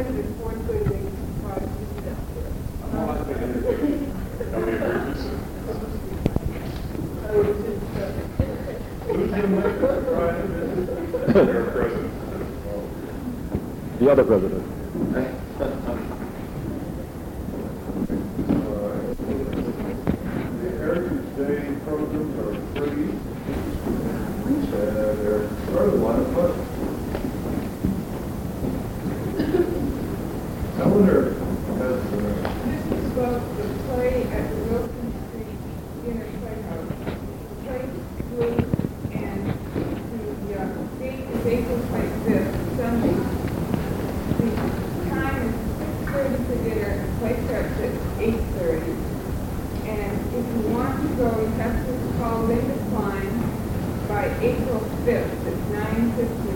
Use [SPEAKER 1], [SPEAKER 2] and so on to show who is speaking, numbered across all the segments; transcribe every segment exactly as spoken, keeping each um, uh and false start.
[SPEAKER 1] it at four thirty, they can surprise you downstairs. I was interested.
[SPEAKER 2] Who's going to make the surprise visit? Your president.
[SPEAKER 3] The other president.
[SPEAKER 2] The Heritage Day programs are free. Uh, they're sort of a lot of fun. I wonder, has, uh,
[SPEAKER 1] This is about the play at the Wilson Street Inner Playhouse. The play will, and the uh, date is April twenty-fifth, Sunday. The time is six thirty for dinner, the play starts at eight thirty. And if you want to go, you have to call Linda Klein by April fifth at nine fifty.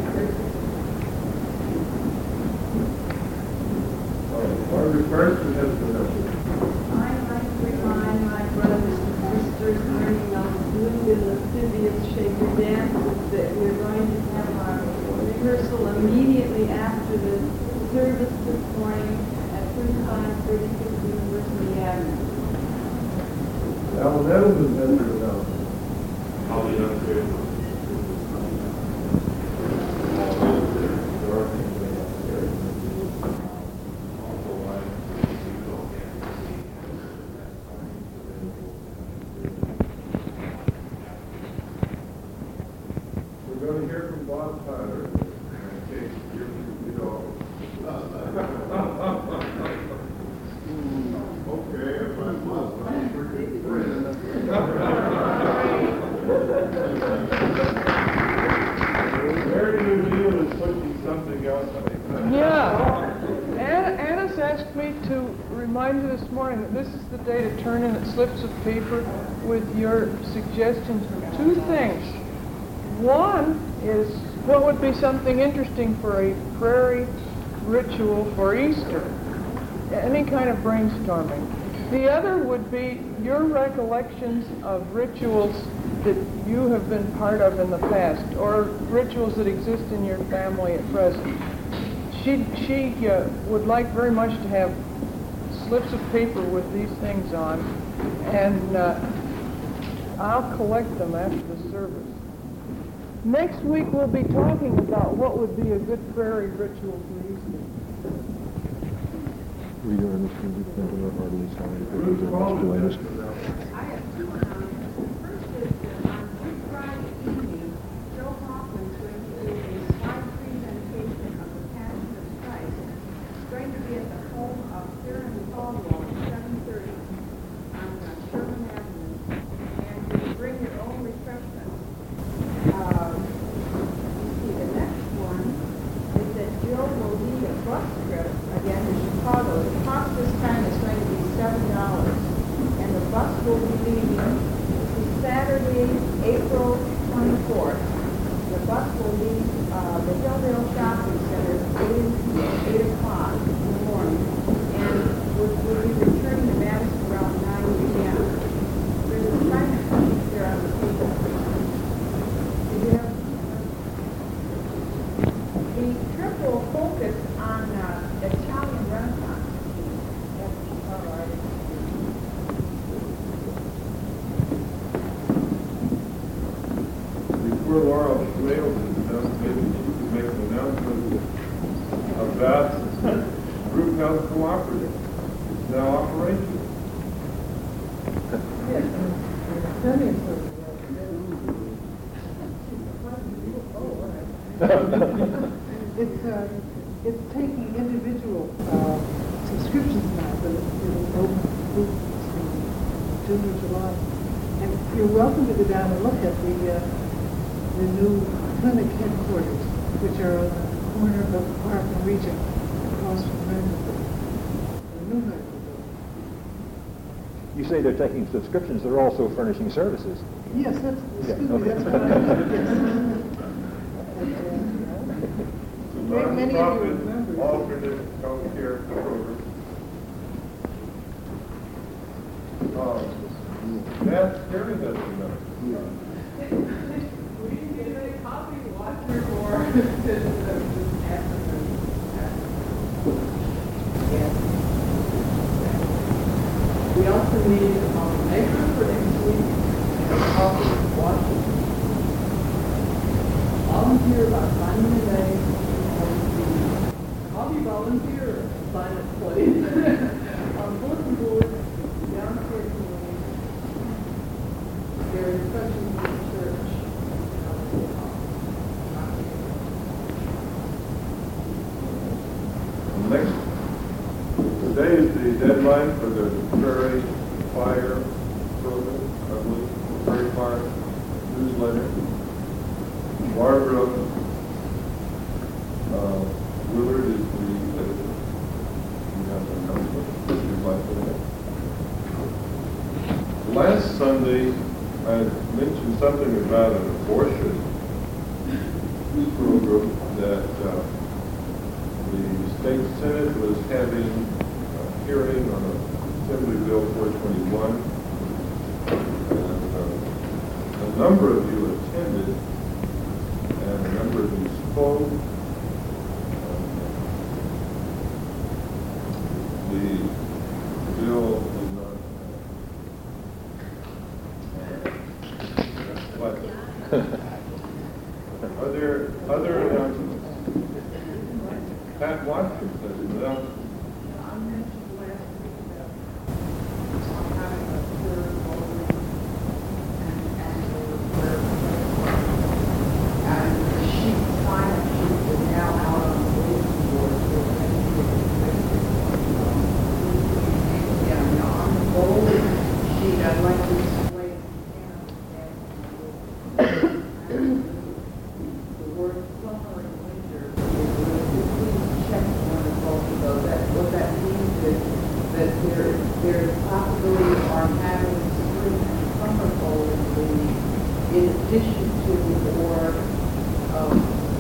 [SPEAKER 2] Margaret Carson has the message.
[SPEAKER 4] I'd like to remind my brothers and sisters learning on doing the lascivious shaker dances that we're going to have our rehearsal immediately after the service this morning at thirty-five thirty-six University Avenue.
[SPEAKER 2] Alan Adams has been there now.
[SPEAKER 5] I'll be downstairs.
[SPEAKER 2] We're going to hear from Bob Tyler. In case you're, you know. Okay, if I'm not, I'm pretty friend. Mary Lou Neal is pushing something else.
[SPEAKER 6] Yeah. Anna, Anna's asked me to remind you this morning that this is the day to turn in slips of paper with your suggestions. Two things. One is what would be something interesting for a prairie ritual for Easter. Any kind of brainstorming. The other would be your recollections of rituals that you have been part of in the past, or rituals that exist in your family at present. She, she uh, would like very much to have slips of paper with these things on, and uh, I'll collect them after the service. Next week we'll be talking about what would be a good prairie ritual for Easter.
[SPEAKER 3] We are listening to the heartily sorry for
[SPEAKER 2] Bruce
[SPEAKER 3] those
[SPEAKER 2] Paul
[SPEAKER 3] of us
[SPEAKER 2] has
[SPEAKER 3] who
[SPEAKER 2] been out.
[SPEAKER 4] I have two announcements. The first is that on Good Friday evening, Joe Hoffman's going to do a slide presentation of the Passion of Christ. It's going to be at the home of Sharon Caldwell at seven thirty on uh, Sherman Avenue. And you can bring your own refreshments. Uh, you see, the next one is that Jill will lead a bus trip again to Chicago. The cost this time is going to be seven dollars. And the bus will be leaving Saturday, April twenty-fourth. The bus will leave uh, the Hilldale Shopping Center at eight o'clock in the morning. And we'll, we'll be returning to Madison around nine p m There's a sign-up sheet there on the table. Did you have the trip will focus on uh, Italian Renaissance. That's all right.
[SPEAKER 2] Before Laura Schmales is done, maybe she could make an announcement of that group health cooperative. It's now operational.
[SPEAKER 7] It's, uh, it's taking individual uh, subscriptions now, but it's it's open through June or July. And you're welcome to go down and look at the, uh, the new clinic headquarters, which are on the corner of Park and Regent, across from Medical Building, the new medical building.
[SPEAKER 3] You say they're taking subscriptions, they're also furnishing services.
[SPEAKER 7] Yes, that's,
[SPEAKER 3] Yeah,
[SPEAKER 7] excuse me,
[SPEAKER 3] okay.
[SPEAKER 7] that's what I meant, yes. Very many of you
[SPEAKER 2] Nonprofit
[SPEAKER 7] remember.
[SPEAKER 2] alternate health care program. Uh, Matt Scarry doesn't know.
[SPEAKER 1] We didn't get a copy, watch your board.
[SPEAKER 8] need a maker for next week and a coffee in Washington. Volunteer by signing a day on the hobby volunteer or sign it please. On bulletin board, downstairs in the wing, there is instructions in the church.
[SPEAKER 2] Next, today is the deadline for the Prairie Fire program, I believe, Prairie Fire newsletter. Barbara uh, Willard is the editor. You have an announcement if you'd like to make. Last Sunday, I mentioned something about an abortion program that uh, the state senate was having a hearing on Assembly Bill four twenty-one, and uh, a number of you attended, and a number of you spoke. Um, the bill is not. What? Are there other announcements? Pat Watkins says it. Well,
[SPEAKER 4] I mentioned last week that I'm having a third voting and annual prayer. And the sheet, sign-up sheet is now out on the bulletin board for anybody to Yeah, now on the bold sheet, I'd like to display the word summer and winter is check one of both of those. That, what that means is that there, there is possibility of our having spring and summer bowling league in addition to or um,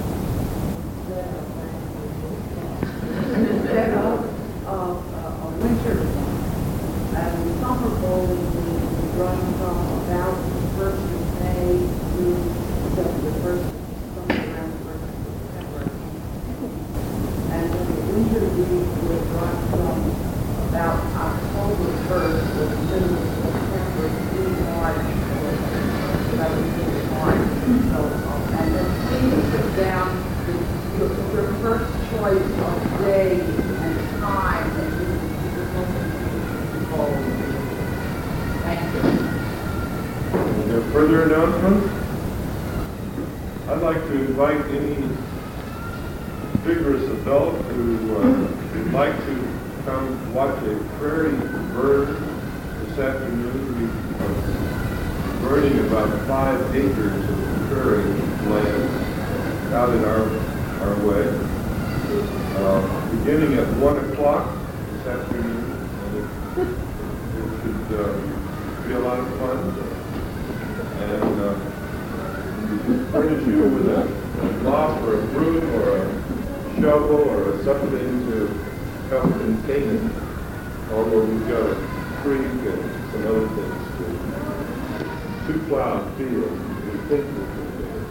[SPEAKER 4] instead of, of uh, a winter one. And the summer bowling league will run from about the first of May through the, the first, somewhere around the first of September. And then the winter league will run from about October first to the middle of September through March, or seventeenth March. So, and then please put down the, your, your first choice of day and time that you you're hoping to bowl. Thank you.
[SPEAKER 2] are there further announcements? I'd like to invite any vigorous adult who uh, would like to come watch a prairie bird this afternoon. We are burning about five acres of prairie land out in our our way, uh, beginning at one o'clock this afternoon, and it, it should uh, be a lot of fun. And uh, we furnish you with a, a mop or a broom or a shovel or something to help contain it. Although we've got a creek and some other things to, to plow fields. We think we'll do that.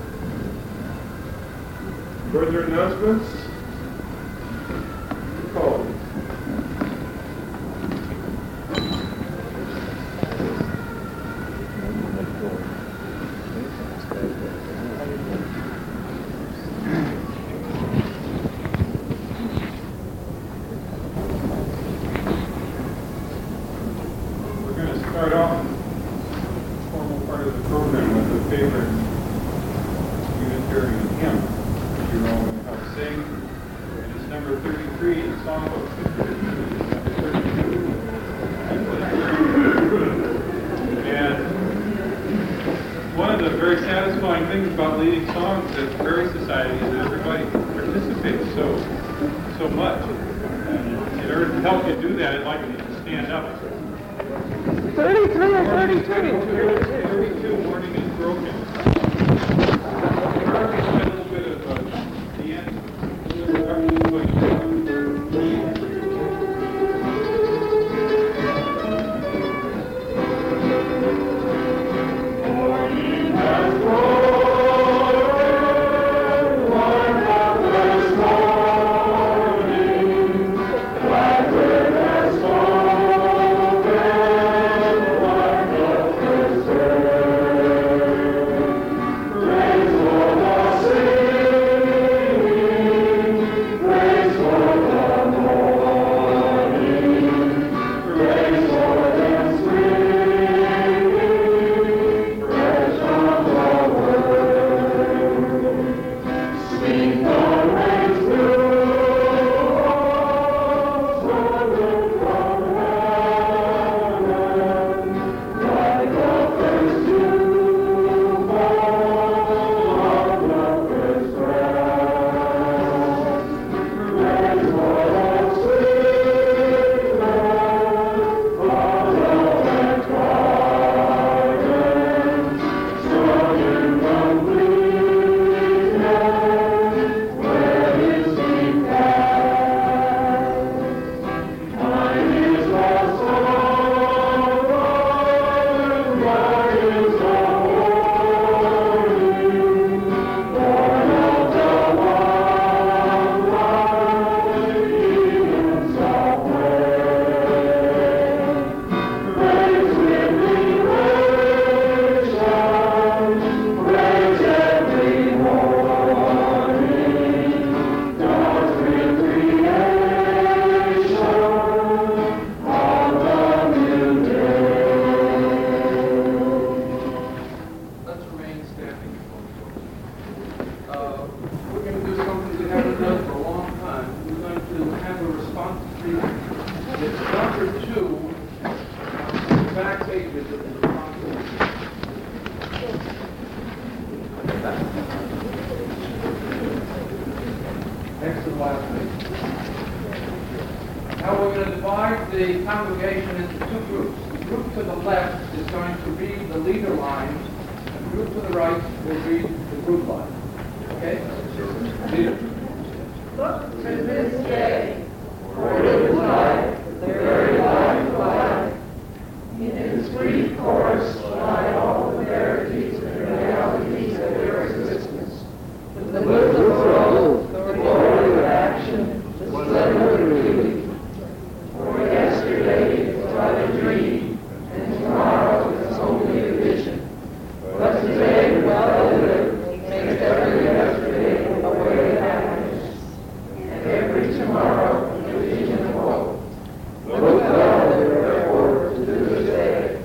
[SPEAKER 2] Further announcements? Call.
[SPEAKER 5] We're going to start off the formal part of the program with a favorite Unitarian hymn, which you're all going to help sing. And it's number thirty-three in Songbook. Number thirty-two. And one of the very satisfying things about leading songs at Prairie Society is that everybody participates so so much. And in order to help you do that, I'd like you to stand up.
[SPEAKER 6] thirty-three or thirty-two?
[SPEAKER 5] thirty-two, morning is broken. A little bit of uh, the end.
[SPEAKER 9] Thank you. Next to the last page. Now we're going to divide the congregation into two groups. The group to the left is going to read the leader lines, and the group to the right will read the group line. Okay? Leader.
[SPEAKER 4] Look to this day, for it is life, the very life of life. In its brief course lie all the verities and realities of their existence. The width of growth, the glory of action, the splendor of beauty. For yesterday is but a dream, and tomorrow is only a vision. But today, well lived, makes every yesterday a way of happiness, and every tomorrow a vision of hope. Look well, therefore, to this day.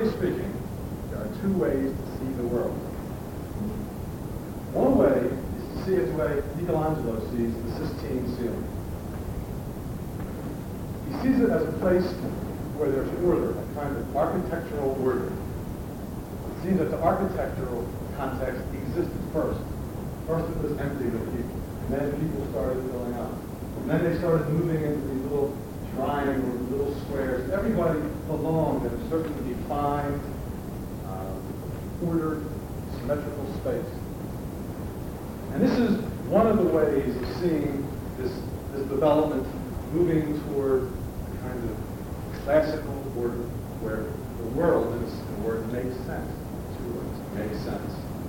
[SPEAKER 10] generally speaking, there are two ways to see the world. One way is to see it the way Michelangelo sees the Sistine ceiling. He sees it as a place where there's order, a kind of architectural order. It seems that the architectural context existed first. First it was empty with people, and then people started filling up. And then they started moving into these little triangles, little squares. Everybody belonged in a certain defined, uh, ordered, symmetrical space. And this is one of the ways of seeing this, this development moving toward a kind of classical order where the world, in a word, makes sense. Two words, makes sense.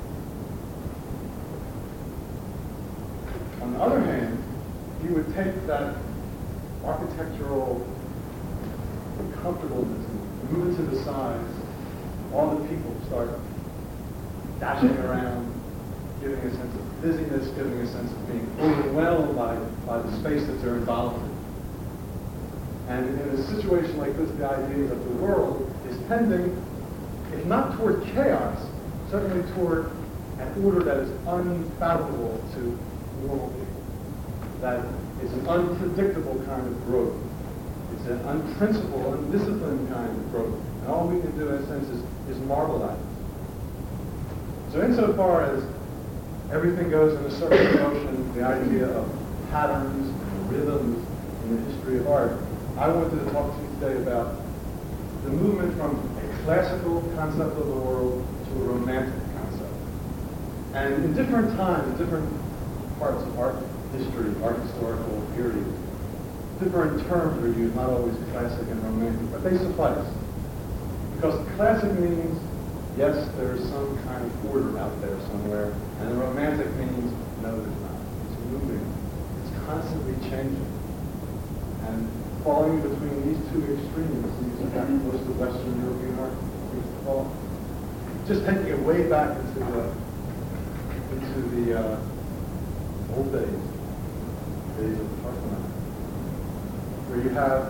[SPEAKER 10] On the other hand, you would take that architectural comfortableness and move it to the sides. All the people start dashing around, giving a sense of busyness, giving a sense of being overwhelmed by, by the space that they're involved in. And in a situation like this, the idea that the world is tending, if not toward chaos, certainly toward an order that is unfathomable to normal people. That is an unpredictable kind of growth. It's an unprincipled, undisciplined kind of growth. And all we can do, in a sense, is, is marvel at it. So insofar as everything goes in a certain motion, the idea of patterns and rhythms in the history of art, I wanted to talk to you today about the movement from a classical concept of the world to a romantic concept. And in different times, in different parts of art history, art historical period, different terms are used, not always classic and romantic, but they suffice. Because classic means, yes, there is some kind of order out there somewhere, and the romantic means, no, there's not. It's moving. It's constantly changing. And falling between these two extremes is what most of Western European art seems to fall. Just taking it way back into the, into the uh, old days, days of the Parthenon, where you have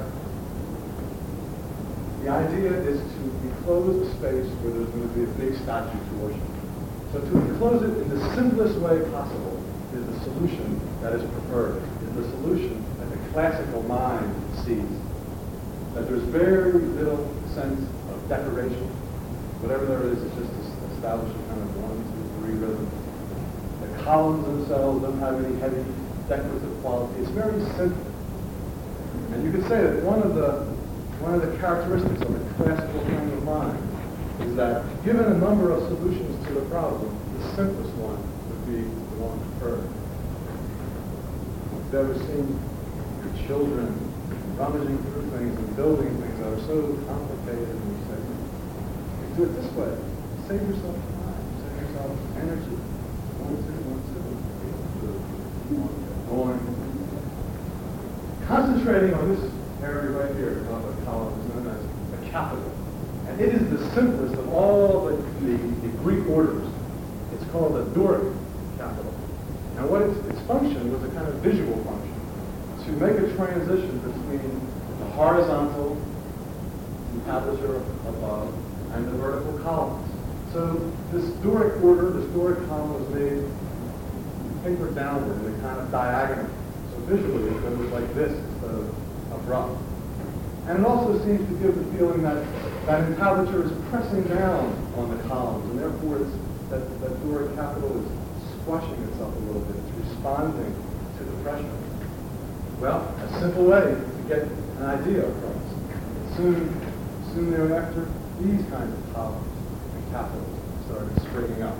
[SPEAKER 10] the idea is to enclose a space where there's going to be a big statue to worship. So to enclose it in the simplest way possible is the solution that is preferred, is the solution that the classical mind sees. That there's very little sense of decoration. Whatever there is, it's just establishing kind of one, two, three rhythm. The columns themselves don't have any heavy decorative quality. It's very simple. And you could say that one of the one of the characteristics of the classical kind of mind is that given a number of solutions to the problem, the simplest one would be the one preferred. You've ever seen your children rummaging through things and building things that are so complicated, and you say, you do it this way. Save yourself time, save yourself energy. One, two, one, two. One. Concentrating on this area right here of a column is known as the capital. And it is the simplest of all the, the, the Greek orders. It's called the Doric capital. Now what its, its function was a kind of visual function to make a transition between the horizontal entablature above and the vertical columns. So this Doric order, this Doric column was made paper downward in a kind of diagonal. So visually it goes like this instead of abrupt. And it also seems to give the feeling that that entablature is pressing down on the columns, and therefore it's, that, that Doric capital is squashing itself a little bit. It's responding to the pressure. Well, a simple way to get an idea across. Soon, soon thereafter, these kinds of columns and capitals started springing up,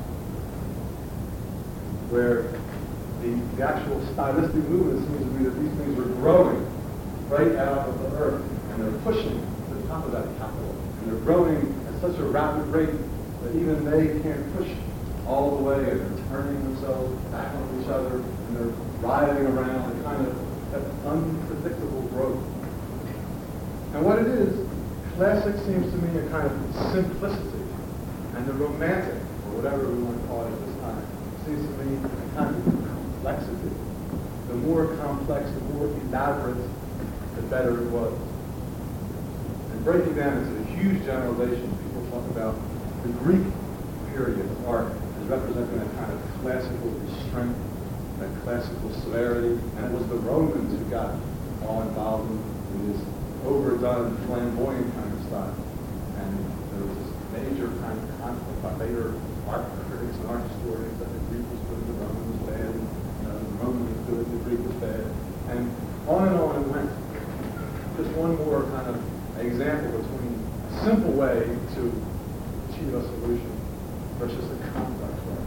[SPEAKER 10] where the, the actual stylistic movement seems to be that these things were growing right out of the earth, and they're pushing to the top of that capital. And they're growing at such a rapid rate that even they can't push all the way, and they're turning themselves back on each other, and they're writhing around, a kind of that unpredictable growth. And what it is, classic seems to me a kind of simplicity, and the romantic, or whatever we want to call it at this time, seems to me a kind of complexity. The more complex, the more elaborate, the better it was. And breaking down into a huge generalization, people talk about the Greek period of art as representing a kind of classical restraint, that classical severity, and it was the Romans who got all involved in this overdone, flamboyant kind of style. And there was this major kind of conflict by later art critics and art historians that the Greek was good, the Roman was bad, and you know, the Roman was good, the Greek was bad, and on and on it went. Just one more kind of example between a simple way to achieve a solution versus a complex way.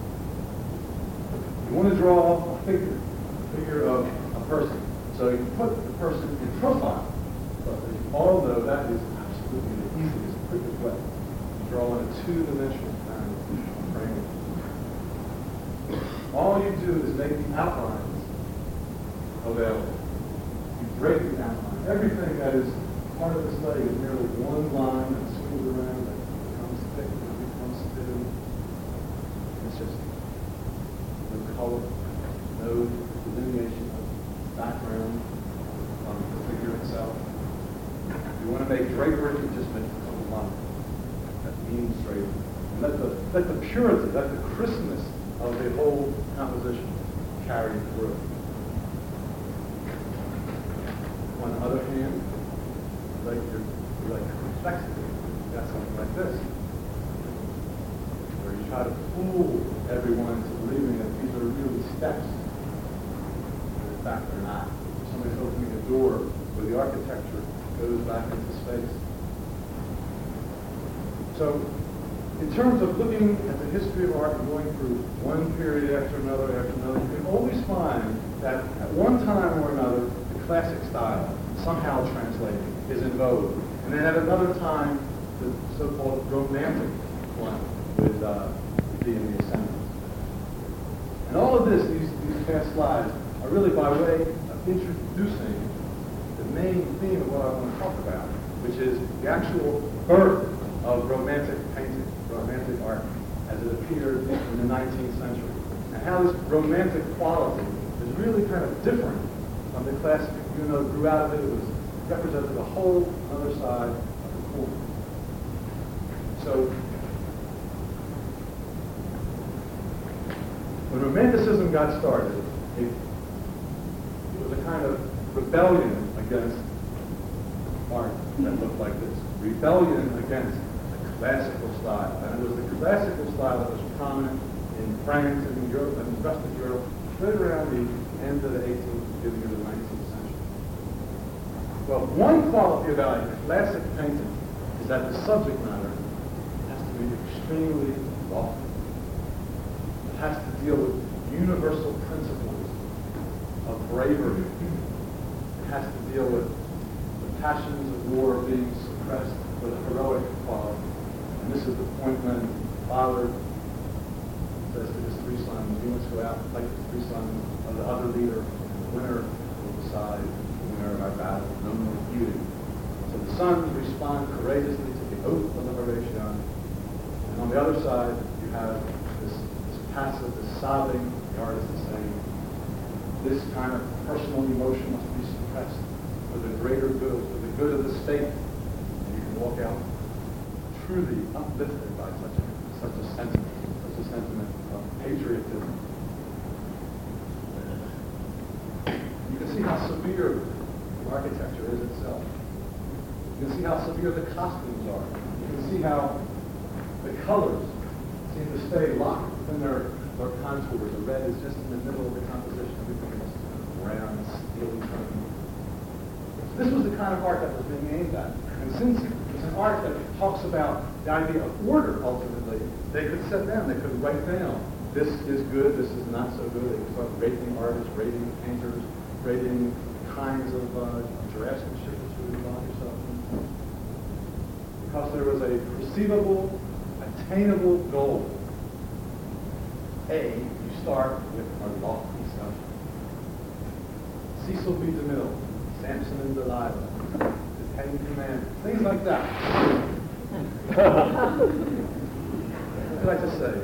[SPEAKER 10] You want to draw a figure, a figure of a person. So you put the person in profile, but as you all know, that is absolutely the easiest, quickest way to draw in a two-dimensional kind of frame. All you do is make the outlines available. You break the outline. Everything that is part of this leg is merely one line that swings around, that becomes thick, and becomes thin. It's just no color, no delineation of background on the figure itself. If you want to make drapery, you just make a couple lines that mean straight. And let the, let the purity, let the crispness of the whole composition carry through. On the other hand, like your like complexity, you got something like this, where you try to fool everyone into believing that these are really steps. And in fact, they're not. Somebody's opening a door where the architecture goes back into space. So, in terms of looking at the history of art and going through one period after another after another, you can always find that at one time or another, the classic style, somehow translated, is in vogue. And then at another time, the so-called romantic one would uh, be in the ascendant. And all of this, these, these past slides, are really by way of introducing the main theme of what I want to talk about, which is the actual birth of romantic painting, romantic art, as it appeared in the nineteenth century. And how this romantic quality is really kind of different from the classic, even though it grew out of it, it was represented a whole other side of the coin. So, when Romanticism got started, it, it was a kind of rebellion against art that looked like this. Rebellion against the classical style. And it was the classical style that was prominent in France and in Europe and the rest of Europe right around the end of the eighteenth, beginning of the nineteenth century. Well, one quality about a classic painting is that the subject matter has to be extremely lofty. It has to deal with universal principles of bravery. It has to deal with the passions of war being suppressed with a heroic quality. And this is the point when the father says to his three sons, you must go out and fight the three sons of the other leader, and the winner will decide the winner of our battle, no more feuding. So the sons respond courageously to the oath of the Horatio, and on the other side, you have this, this passive, this sobbing, the artist is saying, this kind of personal emotion must be suppressed for the greater good, for the good of the state. And you can walk out truly uplifted by such a, such a sentiment, such a sentiment of patriotism. You can see how severe the architecture is itself. You can see how severe the costumes are. You can see how the colors seem to stay locked within their, their contours. The red is just in the middle of the composition. Everything is brown, steely tone. This was the kind of art that was being aimed at. And since it's an art that talks about the idea of order, ultimately, they could sit down, they could write down, this is good, this is not so good. They could start rating artists, rating painters, rating kinds of uh, draftsmanship that you would involve yourself in. Because there was a perceivable, attainable goal. A, you start with a lofty stuff. Cecil B. DeMille, Samson and Delilah, the Ten Commandments, things like that. What did I just say?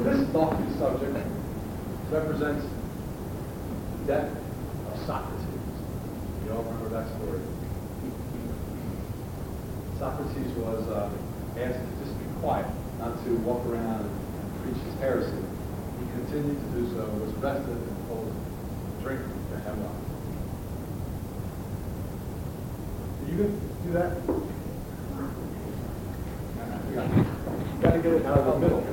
[SPEAKER 10] this lofty subject represents the death of Socrates. You all remember that story. Socrates was uh, asked to just be quiet, not to walk around and preach his heresy. He continued to do so, was arrested and told to drink the hemlock. Are you going to do that? You got to get it out of the middle.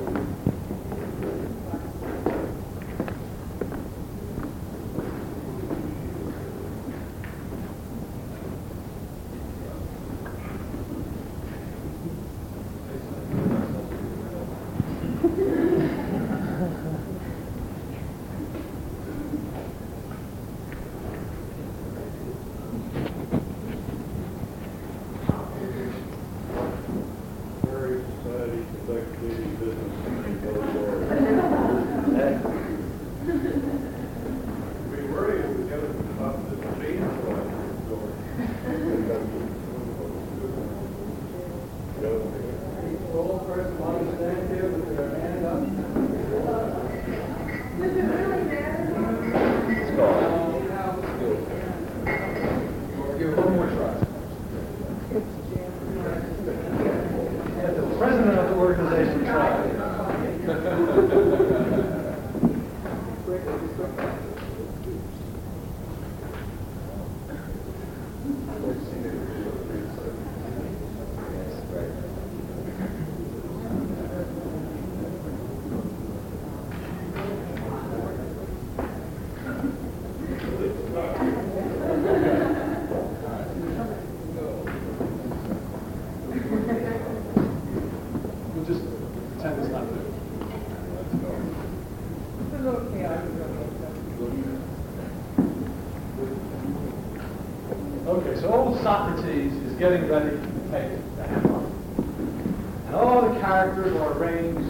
[SPEAKER 10] Okay, so old Socrates is getting ready to take the hemlock. And all the characters are arranged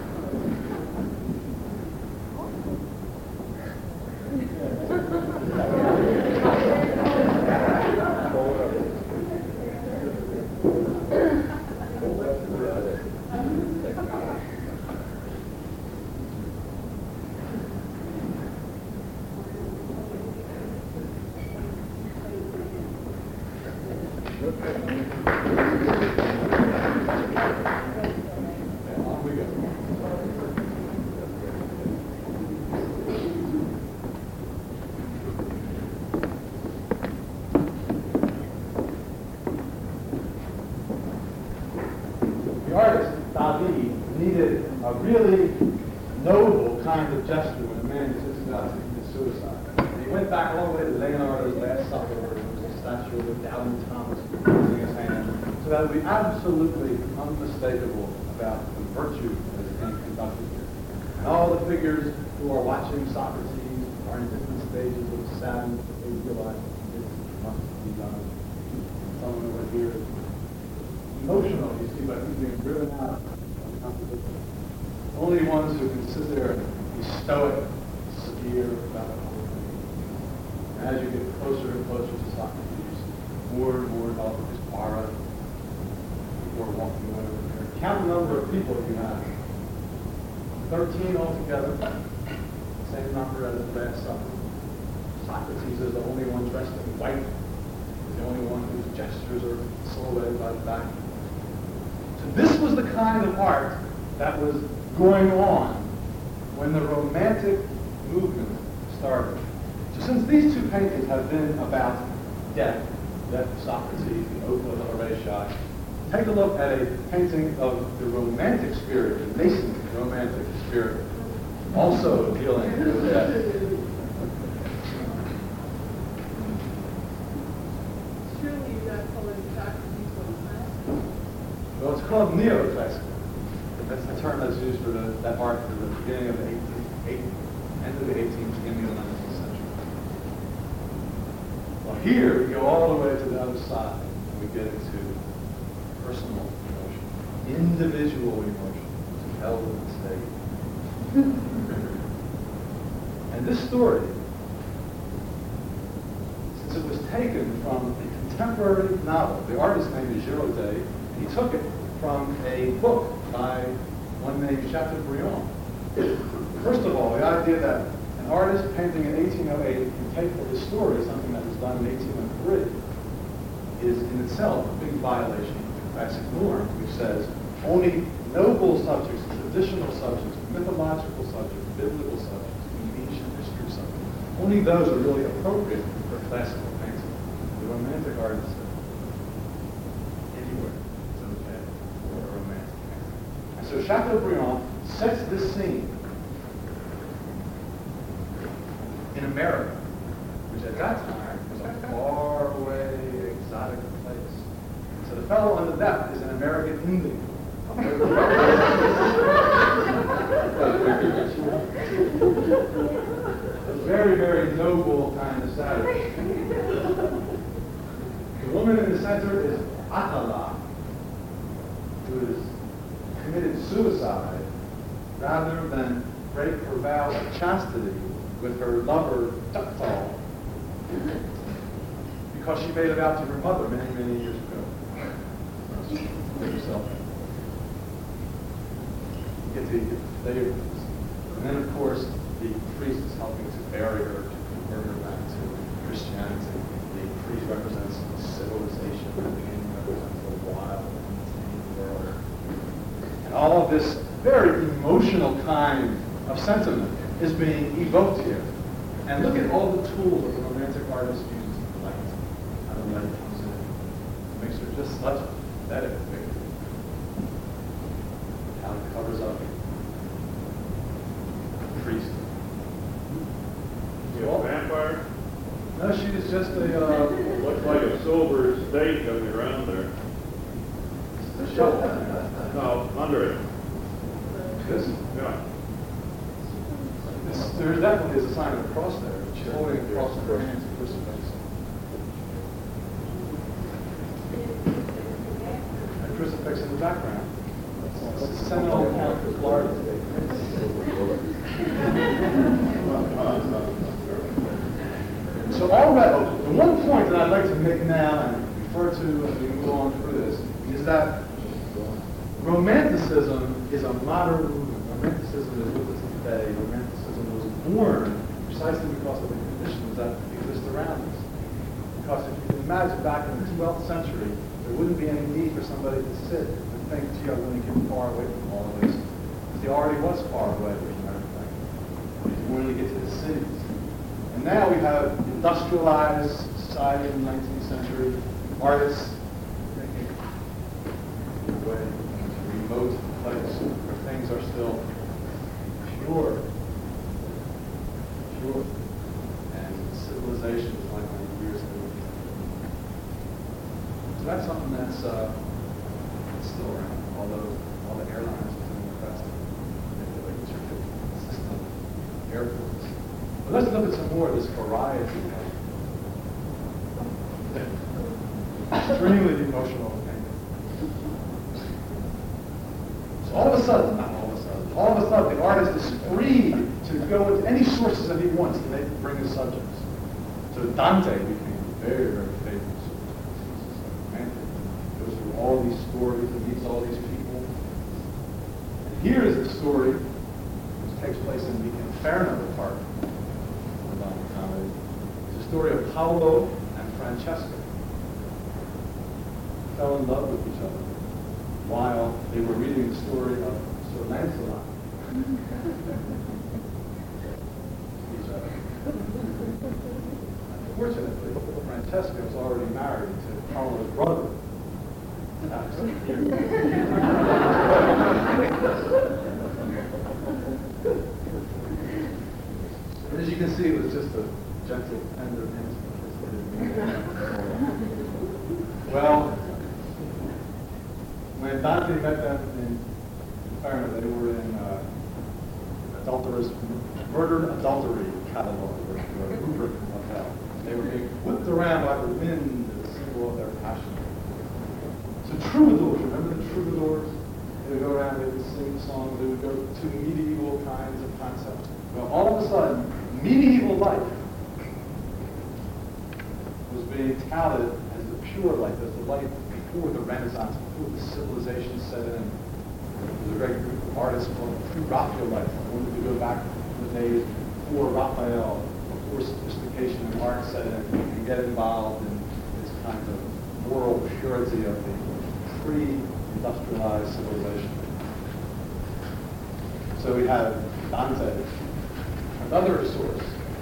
[SPEAKER 10] needed a really noble kind of gesture when a man is just about to commit suicide. And he went back all the way to Leonardo's Last Supper, where there was a statue of Doubting Thomas raising his hand, so that would be absolutely unmistakable about the virtue that is being conducted here. And all the figures who are watching Socrates are in different stages of sadness, but they realize this must be done. Someone over here is emotional, you see, but he's being driven out. Only ones who can sit there and be stoic, severe about the whole thing. And as you get closer and closer to Socrates, more and more help is borrowed. People are walking away over there. Count the number of people you have. Thirteen altogether. Same number as the Last Supper. Socrates is the only one dressed in white. He's the only one whose gestures are silhouetted by the back. This was the kind of art that was going on when the Romantic movement started. So since these two paintings have been about death, death of Socrates, the Oath of Horatii, take a look at a painting of the Romantic spirit, the nascent Romantic spirit, also dealing with death.
[SPEAKER 8] Surely you got colored Socrates was classical.
[SPEAKER 10] Well, it's called neoclassical. That's the term that's used for the, that art for the beginning of the eighteenth, end of the eighteenth, beginning of the nineteenth century. Well, here we go all the way to the other side, and we get into personal emotion, individual emotion, which is held in the state. And this story, since it was taken from a contemporary novel, the artist's name is Giraudet. He took it from a book by one named Chateaubriand. First of all, the idea that an artist painting in eighteen oh eight can take for his story something that was done in eighteen oh three is in itself a big violation of the classic norm, which says only noble subjects, traditional subjects, mythological subjects, biblical subjects, ancient history subjects, only those are really appropriate for classical painting. The romantic artist said, anywhere is okay for a romantic painting. And so Chateaubriand sets this scene in America, which at that time was a far away, exotic place. So the fellow on the left is an American Indian. A very, very noble kind of savage. The woman in the center is Atala, who has committed suicide rather than break her vow of chastity with her lover, Tuctal, because she made it out to her mother many, many years ago. Put yourself in. Get to get the and then, of course, the priest is helping to bury her, to convert her back to Christianity. The priest represents civilization, the king represents the wild and untamed world. And all of this very emotional kind of sentiment is being evoked here. And look at all the tools that the romantic artist uses in light. How the light comes in. It makes her just such a pathetic figure. How it covers up the priest.
[SPEAKER 2] You a vampire?
[SPEAKER 10] No, she is just a, uh,
[SPEAKER 2] Looks like a silver stake coming around there.
[SPEAKER 10] a show.
[SPEAKER 2] No, under it.
[SPEAKER 10] This?
[SPEAKER 2] Yeah.
[SPEAKER 10] This, there definitely is a sign of the cross there. She's holding a cross in her hands, a crucifix. A crucifix in the background. It's a Seminole Count for Florida. So already, the one point that I'd like to make now and refer to as we move on through this is that Romanticism is a modern movement. Romanticism is with us today. Romanticism was born precisely because of the conditions that exist around us. Because if you can imagine back in the twelfth century, there wouldn't be any need for somebody to sit and think, gee, I'm going to get far away from all of this. Because he already was far away from everything. You wanted to get to the cities. And now we have industrialized society in the nineteenth century, artists making their way to a remote place where things are still pure, pure, and civilization is like many years ago. So that's something that's, uh, that's still around, although all the airlines are doing the best to manipulate the system, airports. But let's look at some more of this variety of extremely emotional painting. So all of a sudden, not all of a sudden, all of a sudden the artist is free to go into any sources that he wants to make, bring his subjects. So Dante became very, very famous. He goes through all these stories and meets all these people. And here is the story which takes place in the Inferno department. It's the story of Paolo and Francesca. They fell in love with each other while they were reading the story of Sir Lancelot. Each other. Unfortunately, Francesca was already married to Paolo's brother. And as you can see, it was just a gentle, tender instinct. Well, when Dante met them in Inferno, they were in uh, adulterous, murdered adultery catalog, or the rubric of hell. They were being whipped around by the wind as a symbol of their passion. So troubadours, remember the troubadours? They would go around, they would sing songs, they would go to medieval kinds of concepts. Well, all of a sudden, medieval life was being touted as the pure life, as the life before the Renaissance, before the civilization set in. There was a great group of artist called Raphaelite. I wanted to go back to the days before Raphael, before sophistication and art set in, and get involved in this kind of moral purity of the pre-industrialized civilization. So we have Dante, another source,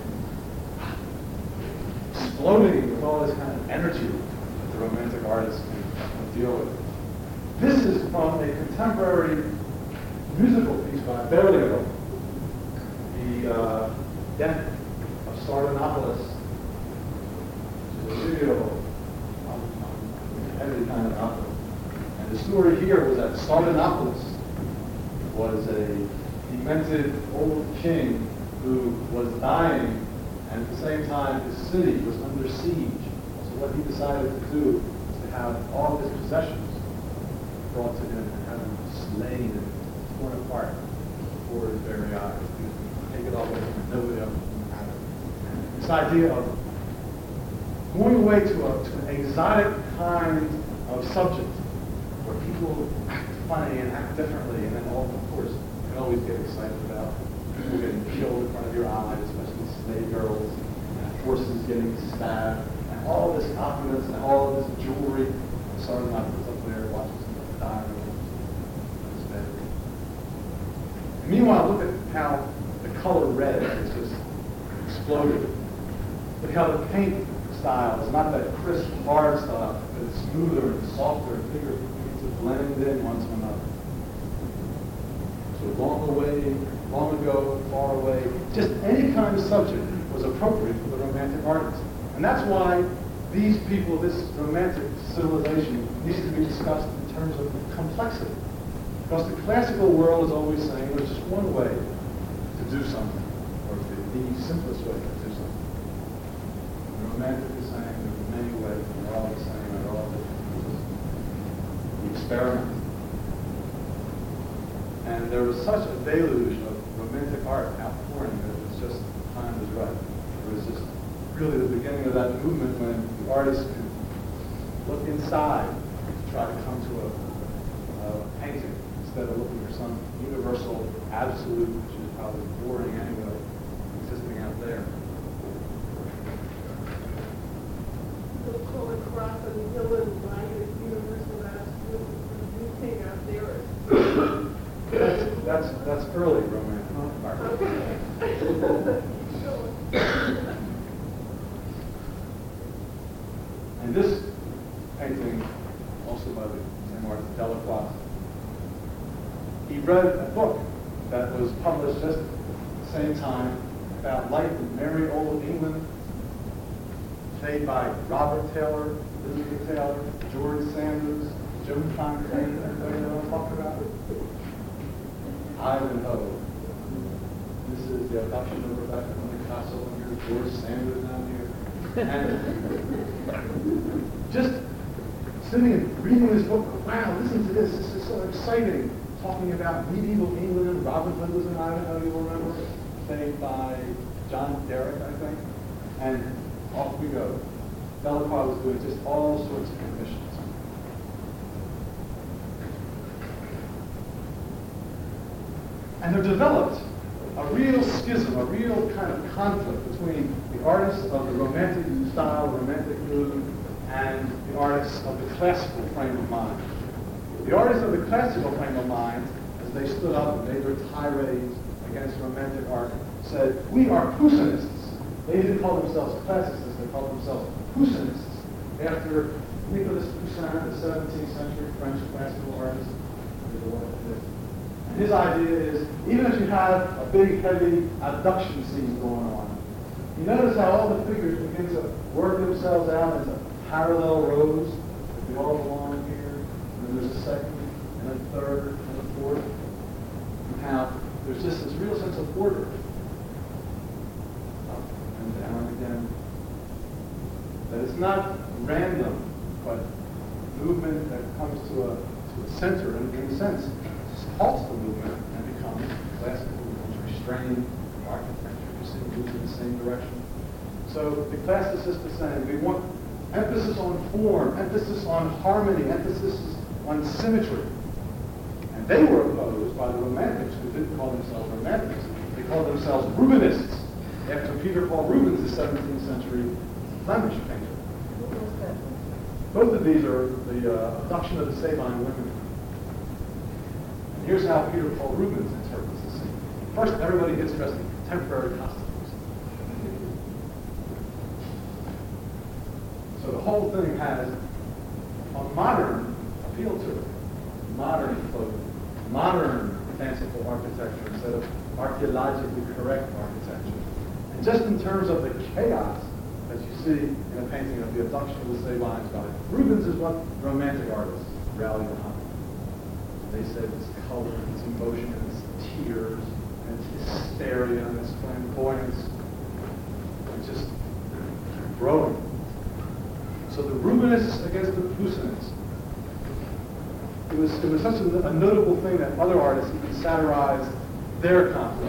[SPEAKER 10] exploding with all this kind of energy that the Romantic artists can, can deal with. This is from a contemporary musical piece by Berlioz, the uh, Death of Sardanapalus, which is a video on, on heavy kind of opera. And the story here was that Sardanapalus was a demented old king who was dying, and at the same time his city was under siege. So what he decided to do was to have all of his possessions brought to him and have him slain and torn apart before his very eyes. He was going to take it all with him and nobody else was going to have it. This idea of going away to, a, to an exotic kind of subject where people act funny and act differently, and then all, of course, you can always get excited about people getting killed in front of your eyes, especially slave girls, and horses getting stabbed, and all this opulence and all of this jewelry. Sardanapalus up there watching somebody die in his bed. And meanwhile, look at how the color red has just exploded. Look how the paint style is not that crisp, hard style, but it's smoother and softer and bigger. To blend in one to another. So long away, long ago, far away, just any kind of subject was appropriate for the Romantic artists. And that's why these people, this Romantic civilization, needs to be discussed in terms of complexity. Because the classical world is always saying there's just one way to do something, or the, the simplest way to do something. The Romantic is saying there's many ways, and they're all the same, and they're all different. Experiment. And there was such a deluge of Romantic art outpouring that it was just, the time was right. It was just really the beginning of that movement when the artists could look inside to try to come to a, a painting instead of looking for some universal absolute, which is probably boring anyway, existing out there.
[SPEAKER 8] They'll call it Cross and Dylan by universal absolute. Out there.
[SPEAKER 10] that's, that's, that's early Romantic art.
[SPEAKER 8] Okay.
[SPEAKER 10] And this painting, also by the same artist, Delacroix, he read a book that was published just at the same time about life in merry old England, played by Robert Taylor, Elizabeth Taylor, George Sanders, Joan Fontaine, everybody know what I'm talking about? Ivanhoe. This is the abduction of Rebecca from the castle, and here's George Sanders down here. And just sitting and reading this book, wow, listen to this, this is so exciting. Talking about medieval England, Robin Hood was in Ivanhoe, you'll remember, played by John Derrick, I think. And off we go. Delacroix was doing just all sorts of commissions. And there developed a real schism, a real kind of conflict between the artists of the Romantic style, Romantic mood, and the artists of the classical frame of mind. The artists of the classical frame of mind, as they stood up and made their tirades against Romantic art, said, we are Poussinists. They didn't call themselves classicists, they called themselves Poussinists. After Nicolas Poussin, the seventeenth century French classical artist, his idea is, even if you have a big, heavy abduction scene going on, you notice how all the figures begin to work themselves out into parallel rows. They all belong here, and then there's a second, and a third, and a fourth. And how there's just this real sense of order. Up and down again. That it's not random, but movement that comes to a, to a center, and in a sense, halts the movement and becomes classical, becomes restrained. The architecture you see moves in the same direction. So the classicists are saying we want emphasis on form, emphasis on harmony, emphasis on symmetry. And they were opposed by the Romantics, who didn't call themselves Romantics. They called themselves Rubenists, after Peter Paul Rubens, the seventeenth century Flemish painter. Both of these are the uh, abduction of the Sabine women. And here's how Peter Paul Rubens interprets the scene. First, everybody gets dressed in contemporary costumes. So the whole thing has a modern appeal to it. Modern clothing, modern fanciful architecture instead of archaeologically correct architecture. And just in terms of the chaos that you see in a painting of the abduction of the Sabines by Rubens is what Romantic artists rally behind. They said it's color, it's emotion, it's tears, and it's hysteria, and it's flamboyance. It's just growing. So the Rubenists against the Pousinists. It was, it was such a, a notable thing that other artists even satirized their conflict.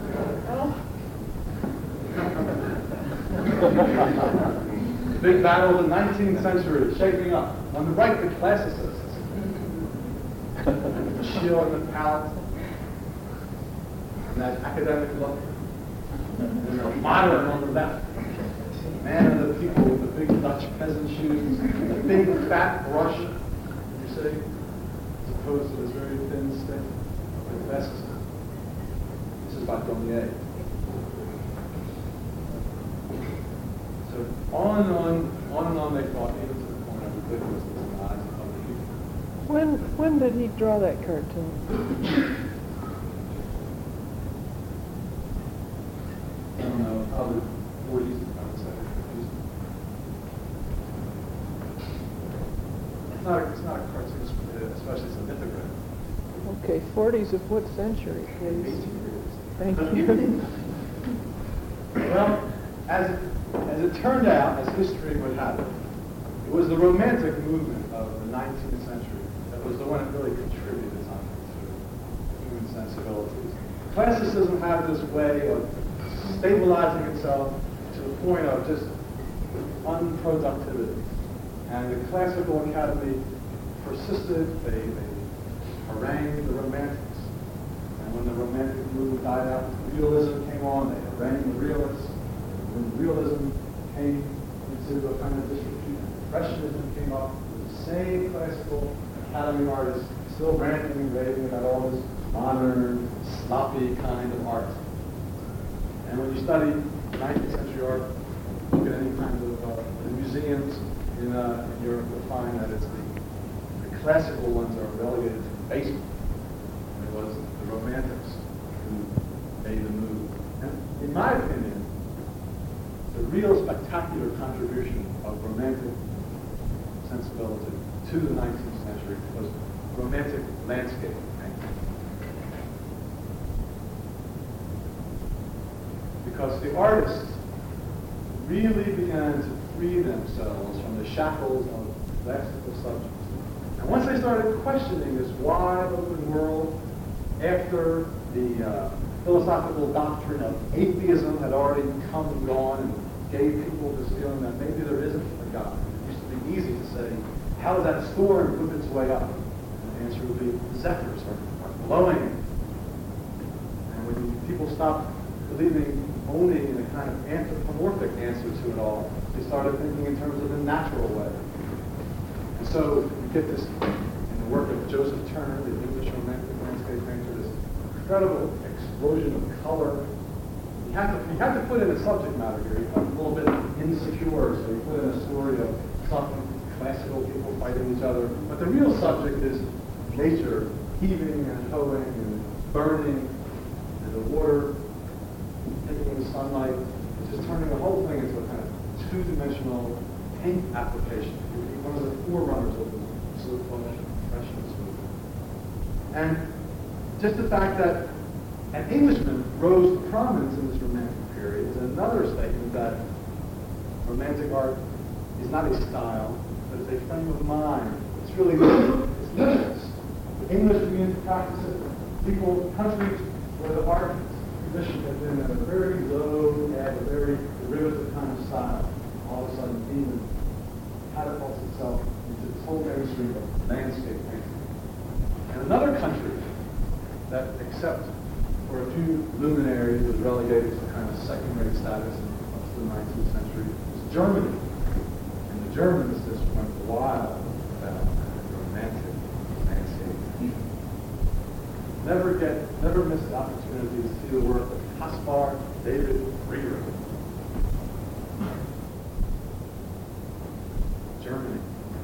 [SPEAKER 10] The big battle of the nineteenth century is shaping up. On the right, the classicists. The shield and the palette. And that academic look. And the modern on the left. Man of the people with the big Dutch peasant shoes. The big fat brush. You see? As opposed to this very thin stick with vests. This is by Daumier. So on and on, on and on they thought, even to the point of ridiculousness in the eyes of other people.
[SPEAKER 6] When when did he draw that cartoon?
[SPEAKER 10] I don't know, probably forties, I would say. It's not a, it's not a cartoon, especially it's a mythogram.
[SPEAKER 6] Okay, forties of what century, please?
[SPEAKER 10] eighteen years.
[SPEAKER 6] Thank you.
[SPEAKER 10] Well, as it, as it turned out, as history would have it, it was the Romantic movement of the nineteenth century that was the one that really contributed something to human sensibilities. Classicism had this way of stabilizing itself to the point of just unproductivity. And the Classical Academy persisted, they, they harangued the Romantics. And when the Romantic movement died out, realism came on, they harangued the realists. When realism came into a kind of disrepute, Impressionism came up with the same Classical Academy artists still ranting and raving about all this modern, sloppy kind of art. And when you study nineteenth century art, look at any kind of uh, the museums in, uh, in Europe, you'll find that it's the, the classical ones are relegated to the basement. And it was the Romantics who made the move. And in my opinion, the real spectacular contribution of Romantic sensibility to the nineteenth century was Romantic landscape painting. Because the artists really began to free themselves from the shackles of classical subjects. And once they started questioning this wide open world, after the uh, philosophical doctrine of atheism had already come and gone and gave people this feeling that maybe there isn't a God. It used to be easy to say, how does that storm move its way up? And the answer would be, the zephyrs are, are blowing. And when people stopped believing only in a kind of anthropomorphic answer to it all, they started thinking in terms of a natural way. And so you get this in the work of Joseph Turner, the English Romantic landscape painter, this incredible explosion of color. You have to, you have to put in a subject matter here. You become a little bit insecure, so you put in a story of some classical people fighting each other. But the real subject is nature heaving and hoeing and burning, and the water hitting the sunlight. It's just turning the whole thing into a kind of two-dimensional paint application. One of the forerunners of the so-called Impressionist movement. And just the fact that an Englishman rose to prominence in this Romantic period is another statement that Romantic art is not a style, but it's a frame of mind. It's really it's limitless. The English began to practice it. People, countries where the art tradition had been at a very low ebb, a very derivative kind of style, all of a sudden even catapults itself into this whole mainstream of landscape painting. And another country that, except for a few luminaries, was relegated to kind of second-rate status in up to the nineteenth century, was Germany. And the Germans just went wild about romantic landscape. Never get, never miss the opportunity to see the work of Caspar David Friedrich. Germany.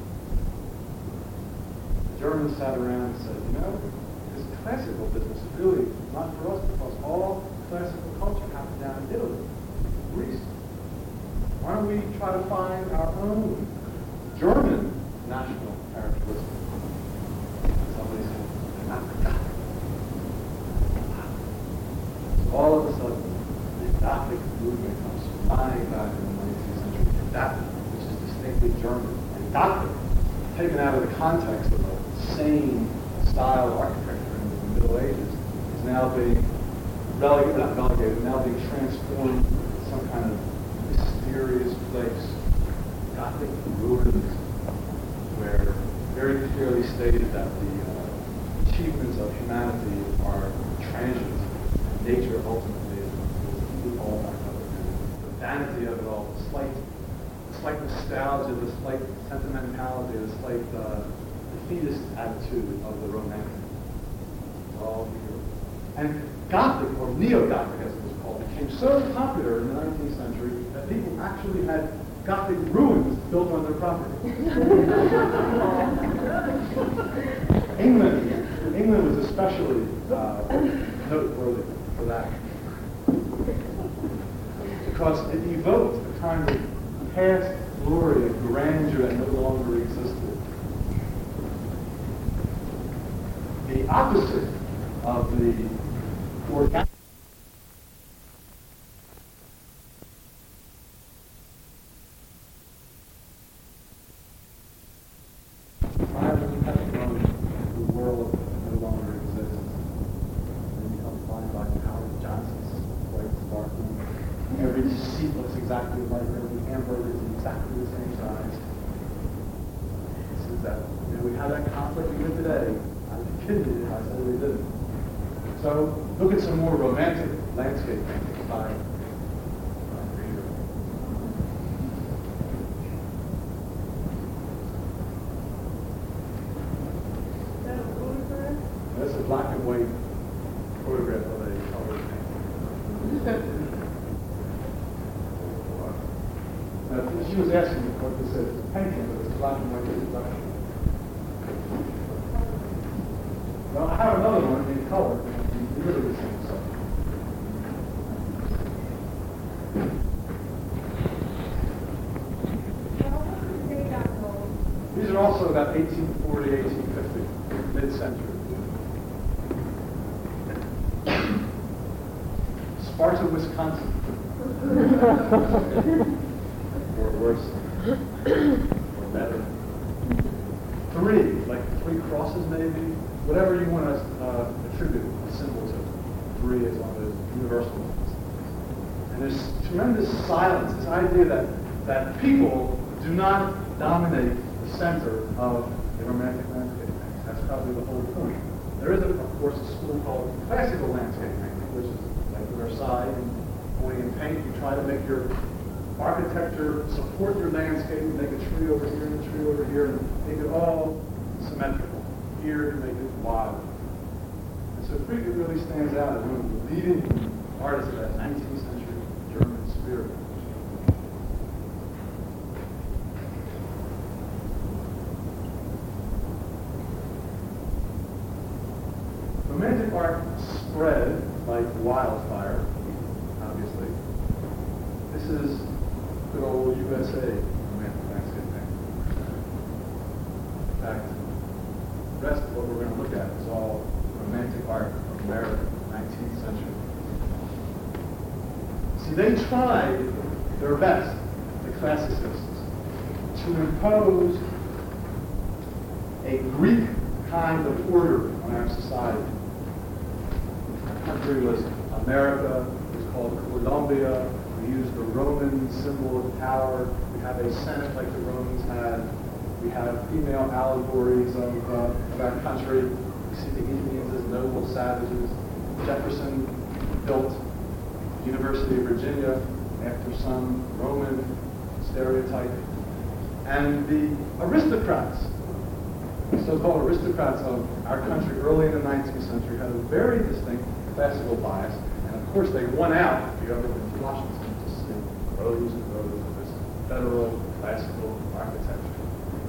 [SPEAKER 10] The Germans sat around and said, you know, this classical business is really not for us because all classical culture happened down in Italy, Greece. Why don't we try to find our own German national characteristics? Somebody said, not the Gothic. So all of a sudden, the Gothic movement comes flying back in the nineteenth century. That which is distinctly German. And Gothic, taken out of the context of a sane style of architecture in the Middle Ages, is now being relegated, not relegated, now being transformed into some kind of mysterious place. Gothic ruins, where very clearly stated that the uh, achievements of humanity are transient. Nature ultimately is all back up. The vanity of it all, the slight, the slight nostalgia, the slight sentimentality, the slight uh, defeatist attitude of the romantic. It's all here. And Gothic, or Neo-Gothic as it was called, became so popular in the nineteenth century that people actually had Gothic ruins built on their property. England, England was especially uh, noteworthy for that, because it evoked a kind of past glory and grandeur that no longer existed. The opposite of the organic. The world no longer exists. Then you come find like Howard Johnson's quite sparkling. Every seat looks exactly like every hamburger is exactly the same size. This is that, you know, we have that conflict even today. I'm kidding you, I said we did. So look at some more romantic landscape paintings by That's a black and white photograph of a colored painting. Now, she was asking me what this is. It's a painting, but it's black and white reproduction. Well, I have another one in color. It's really the same stuff. These are also about eighteen forty, eighteen fifty, mid-century. Sparta, Wisconsin. Or worse. Or better. Three, like three crosses maybe. Whatever you want to uh, attribute a symbol to. Three is one of those universal ones. And there's tremendous silence, this idea that, that people do not dominate the center of the romantic landscape. That's probably the whole point. There is, a, of course, a school called classical landscape painting, which is like Versailles and pointing in paint. You try to make your architecture support your landscape, make a tree over here and a tree over here, and make it all symmetrical. Here to make it wild. And so Friedrich really stands out as one of the leading artists of that nineteenth century German spirit. Romantic art spread like wildfire, obviously. This is good old U S A romantic landscape painting. In fact, the rest of what we're going to look at is all romantic art of America, nineteenth century. See, they tried their best, the classicists, to impose a Greek kind of order on our society. Our country was America, it was called Columbia. We used the Roman symbol of power. We have a Senate like the Romans had. We have female allegories of, uh, of our country. see the Indians as noble savages. Jefferson built the University of Virginia after some Roman stereotype. And the aristocrats, the so-called aristocrats of our country early in the nineteenth century had a very distinct classical bias. And of course they won out, if you ever been to Washington, to see rows and rows of this federal classical architecture.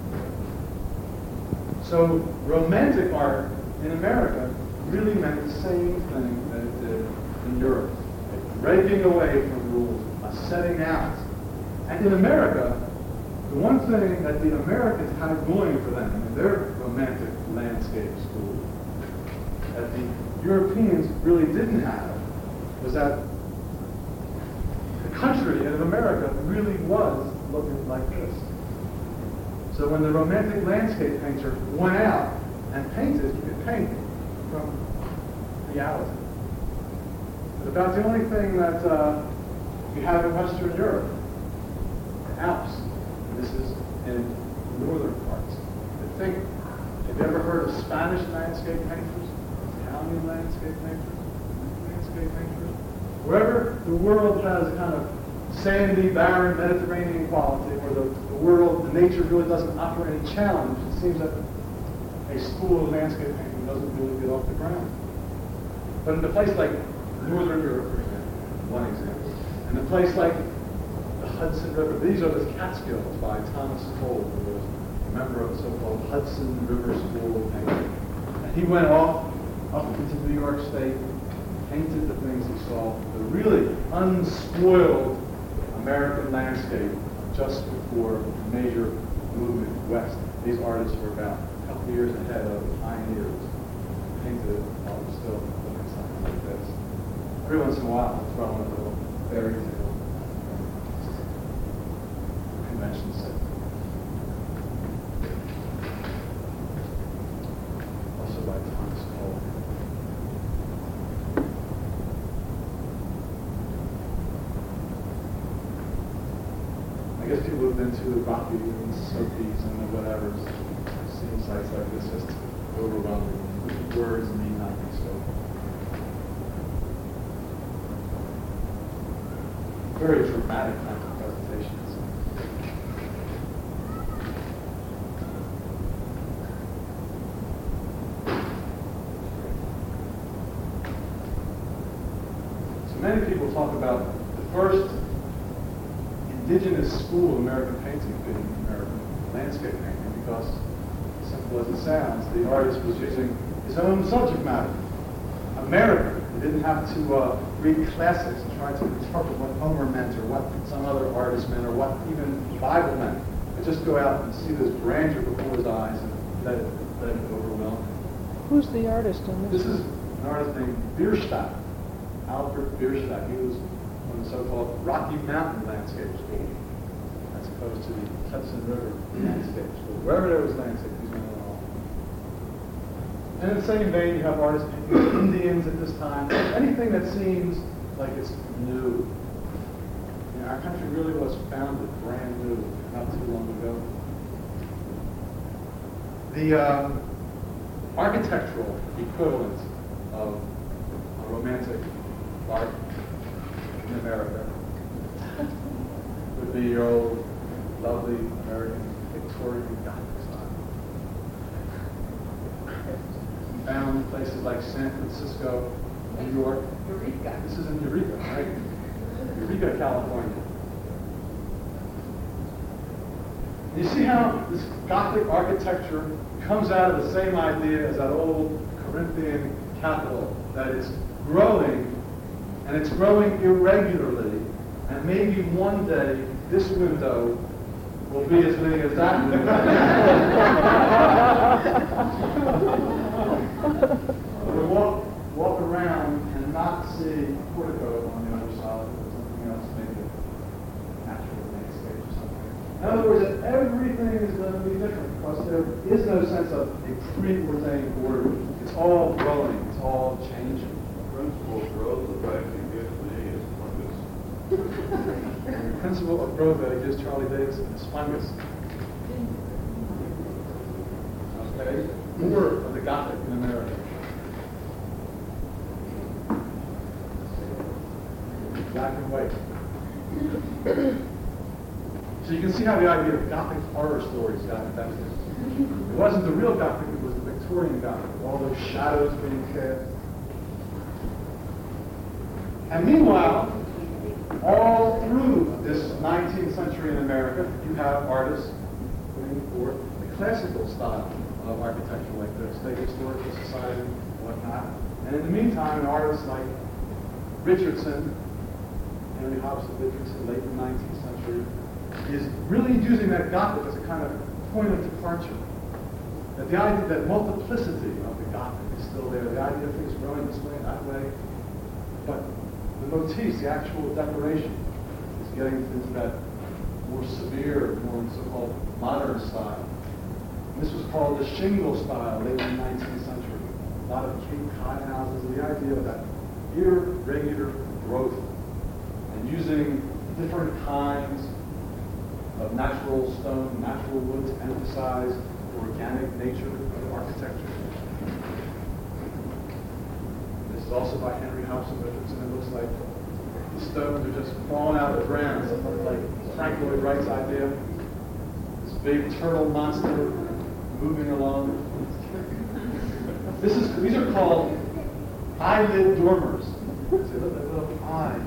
[SPEAKER 10] So romantic art in America really meant the same thing that it did in Europe. A breaking away from rules, a setting out. And in America, the one thing that the Americans had going for them in their romantic landscape school that the Europeans really didn't have was that the country of America really was looking like this. So when the romantic landscape painter went out and painted, he could paint from reality. But about the only thing that uh, you have in Western Europe, the Alps. This is in northern parts. I think, have you ever heard of Spanish landscape painters? Italian landscape painters? Landscape painters? Wherever the world has a kind of sandy, barren, Mediterranean quality, where the, the world, the nature really doesn't offer any challenge, it seems that a school of landscape painting doesn't really get off the ground. But in a place like Northern Europe, for example, one example, and a place like the Hudson River. These are the Catskills by Thomas Cole, who was a member of the so-called Hudson River School of Painting. And he went off up into New York State, painted the things he saw, the really unspoiled American landscape just before the major movement west. These artists were about a couple of years ahead of the pioneers. Painted it while it was still looking something like this. Every once in a while, I'll throw in a little fairy tale. Convention set. Also by Thomas Cole. I guess people have been to the Rockies and Smokies and the whatever. Seen sites like this, just overwhelming. Words mean nothing. So very dramatic kind of presentations. Many people talk about the first indigenous school of American painting being American landscape painting because, as simple as it sounds, the artist was using his own subject matter, America. He didn't have to uh, read classics and try to interpret what Homer meant or what some other artist meant or what even the Bible meant. But just go out and see this grandeur before his eyes and let it, let it overwhelm him.
[SPEAKER 6] Who's the artist in this?
[SPEAKER 10] This is an artist named Bierstadt. Albert Bierstadt. He was from the so-called Rocky Mountain Landscape School, as opposed to the Hudson River Landscape School. Wherever there was landscape, he's going on. And in the same vein, you have artists painting Indians at this time. Anything that seems like it's new. You know, our country really was founded brand new, not too long ago. The um, architectural equivalent of a romantic art in America would be your old, lovely American Victorian Gothic style. Found in places like San Francisco, New York.
[SPEAKER 4] Eureka.
[SPEAKER 10] This is in Eureka, right? Eureka, California. You see how this Gothic architecture comes out of the same idea as that old Corinthian capital, that it's growing, and it's growing irregularly, and maybe one day this window will be as big as that window. We walk, walk around and not see a portico on the other side, or something else, maybe a natural landscape or something. In other words, everything is going to be different, because there is no sense of a preordained order. It's all growing, it's all changing.
[SPEAKER 2] Principle of growth that actually gives me is fungus.
[SPEAKER 10] The principle of growth that gives Charlie Davidson is fungus. Okay? More of the the Gothic in America. Black and white. So you can see how the idea of Gothic horror stories got invented. It wasn't the real Gothic, it was the Victorian Gothic, all those shadows being cast. And meanwhile, all through this nineteenth century in America, you have artists putting forth the classical style of architecture like the State Historical Society and whatnot. And in the meantime, artists like Richardson, Henry Hobson Richardson, late in the nineteenth century, is really using that Gothic as a kind of point of departure. That the idea that multiplicity of the Gothic is still there, the idea of things growing this way, that way, but the motifs, the actual decoration, is getting into that more severe, more so-called modern style. This was called the shingle style late in the nineteenth century. A lot of Cape Cod houses, the idea of that irregular growth and using different kinds of natural stone, natural wood to emphasize the organic nature of architecture. This is also by Henry Hobson Richardson. It looks like the stones are just falling out of the ground. Something like Frank Lloyd Wright's idea. This big turtle monster moving along. This is, these are called eyelid dormers. See, look at that little eye.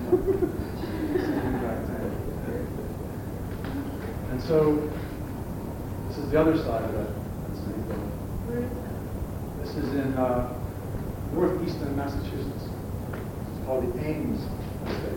[SPEAKER 10] And so, this is the other side of that. This is in uh, northeastern Massachusetts. It's called the Ames Estate.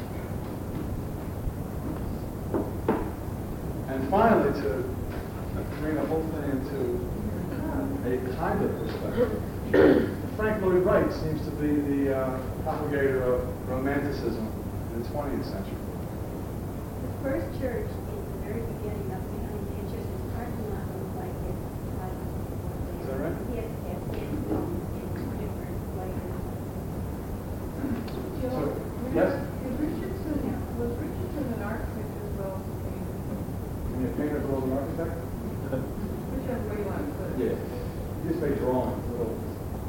[SPEAKER 10] And finally, to bring the whole thing into a kind of perspective, Frank Lloyd Wright seems to be the uh, propagator of Romanticism in the twentieth century.
[SPEAKER 4] The first church in the very beginning of the Manchester's parking lot looked like it. Like,
[SPEAKER 10] Is that right?
[SPEAKER 4] yes, yes, in, um, in different places.
[SPEAKER 10] So, yes?
[SPEAKER 6] Is Richardson, was Richardson an architect as well as a painter?
[SPEAKER 10] Can you paint as well as an architect?
[SPEAKER 6] Whichever way you want to put it.
[SPEAKER 10] Yeah. You just make drawings. Little.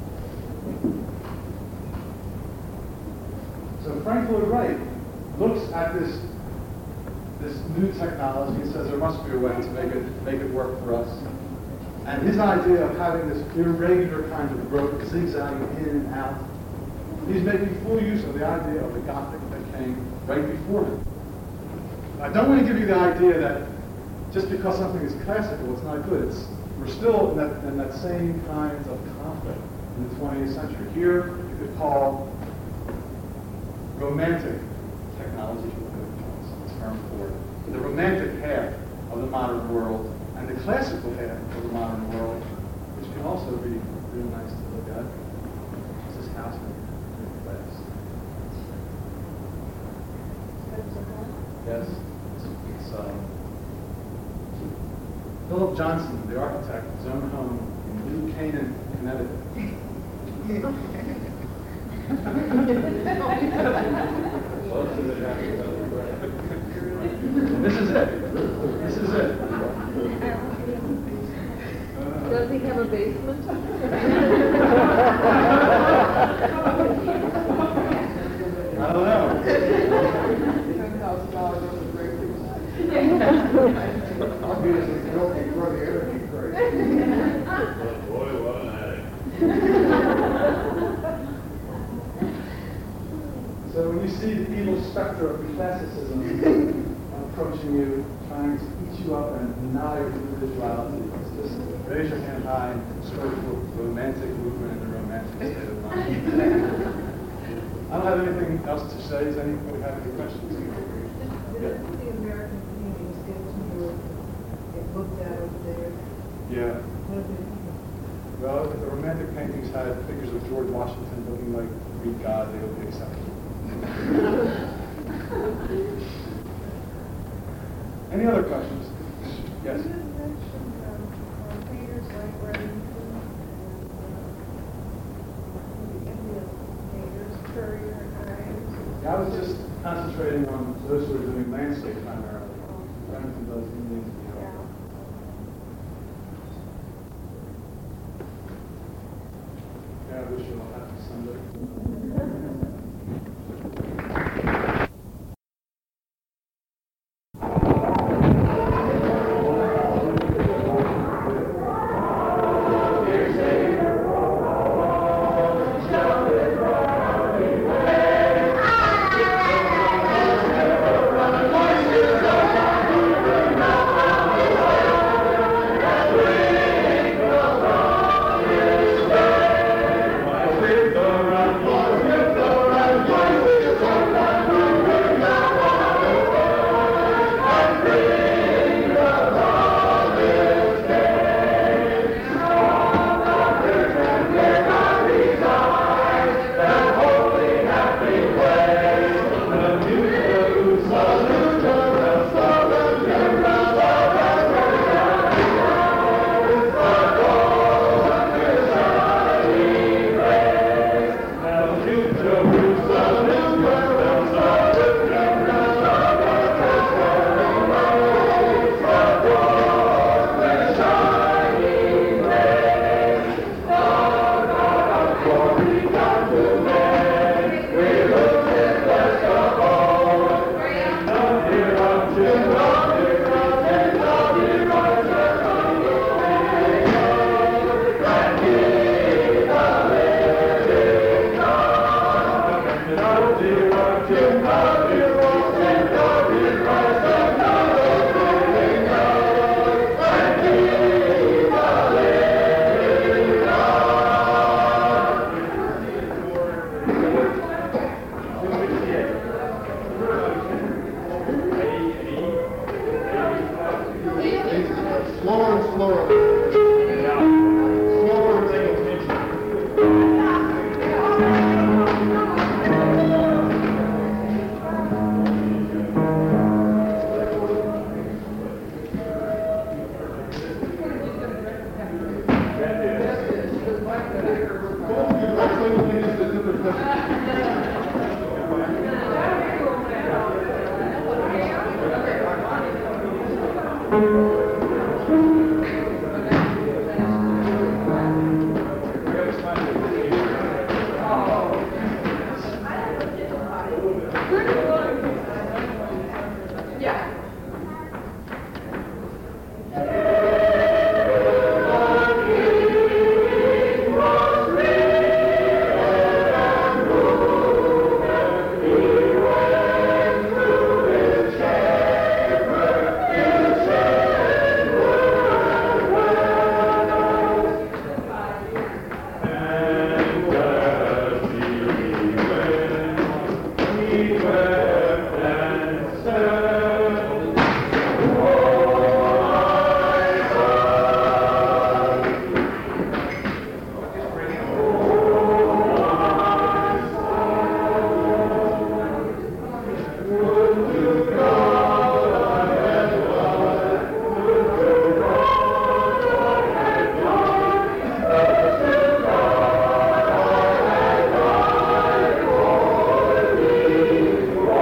[SPEAKER 10] So Frank Lloyd Wright looks at this this new technology and says there must be a way to make it make it work for us. And his idea of having this irregular kind of growth, zigzagging in and out, he's making full use of the idea of the Gothic that came right before him. I don't want to give you the idea that just because something is classical, it's not good. It's, we're still in that, in that same kind of conflict in the twentieth century. Here, you could call romantic technology, the term for it, the romantic half of the modern world, and the classical half of the modern world, which can also be really nice to look at. This is house in class. Yes, it's, it's uh, Philip Johnson, the architect, his own home in New Canaan, Connecticut. This is it. This is it.
[SPEAKER 6] Does he have a basement?
[SPEAKER 10] I don't know.
[SPEAKER 6] Ten thousand dollars worth of breakthroughs.
[SPEAKER 2] Obviously, you don't control the energy price. Boy, what an
[SPEAKER 10] So when you see the evil specter of classicism approaching you, trying to eat you up and deny your individuality, it's just raise your hand high and stroke the romantic movement and the romantic state of mind. I don't have anything else to say. Does anybody have any questions?
[SPEAKER 7] Did the American paintings get to you, get looked at over there?
[SPEAKER 10] Yeah.
[SPEAKER 7] What did you think?
[SPEAKER 10] Well, if the romantic paintings had figures of George Washington looking like Greek god, they would be acceptable. Any other questions? Yes?
[SPEAKER 6] You had mentioned um, uh, painters like Remington and uh, the Indian painters, Currier and Ives.
[SPEAKER 10] Yeah, I was just concentrating on those who are doing landscape primarily. Remington does Indians.
[SPEAKER 6] Yeah.
[SPEAKER 11] Thank you.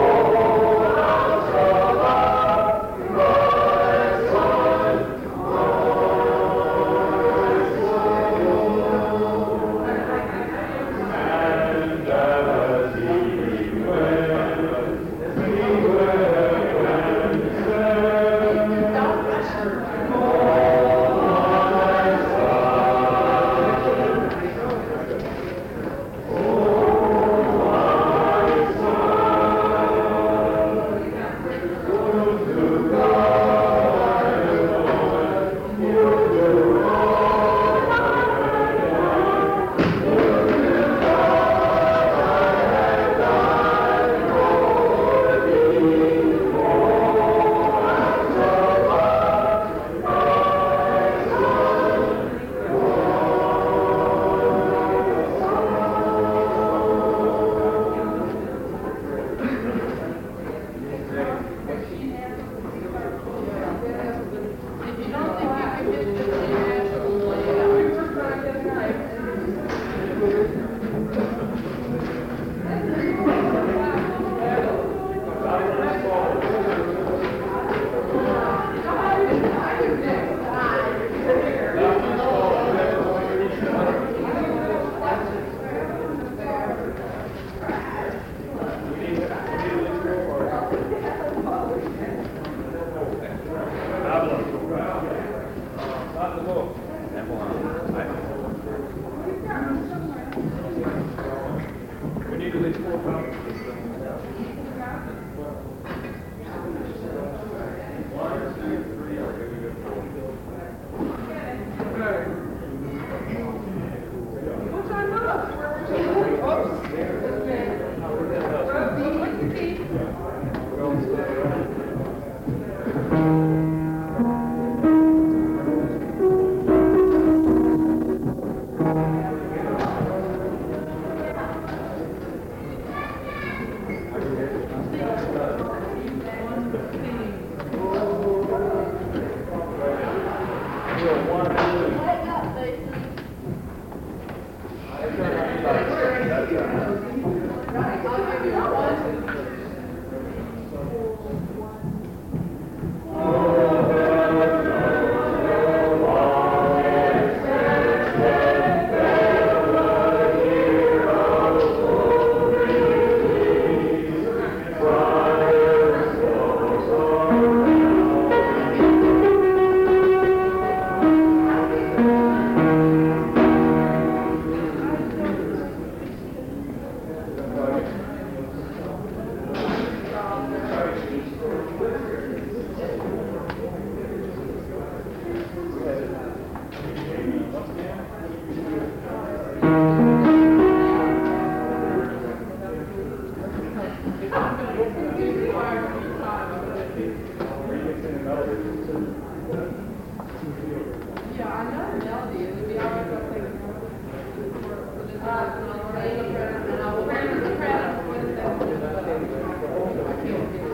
[SPEAKER 4] Yeah, I know the melody. It would be all right if I played it for this last one. I'll play the credit, and I will play the credit with that. I can't do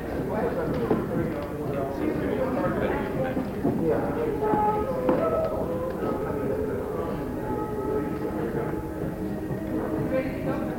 [SPEAKER 4] it. Ready to go?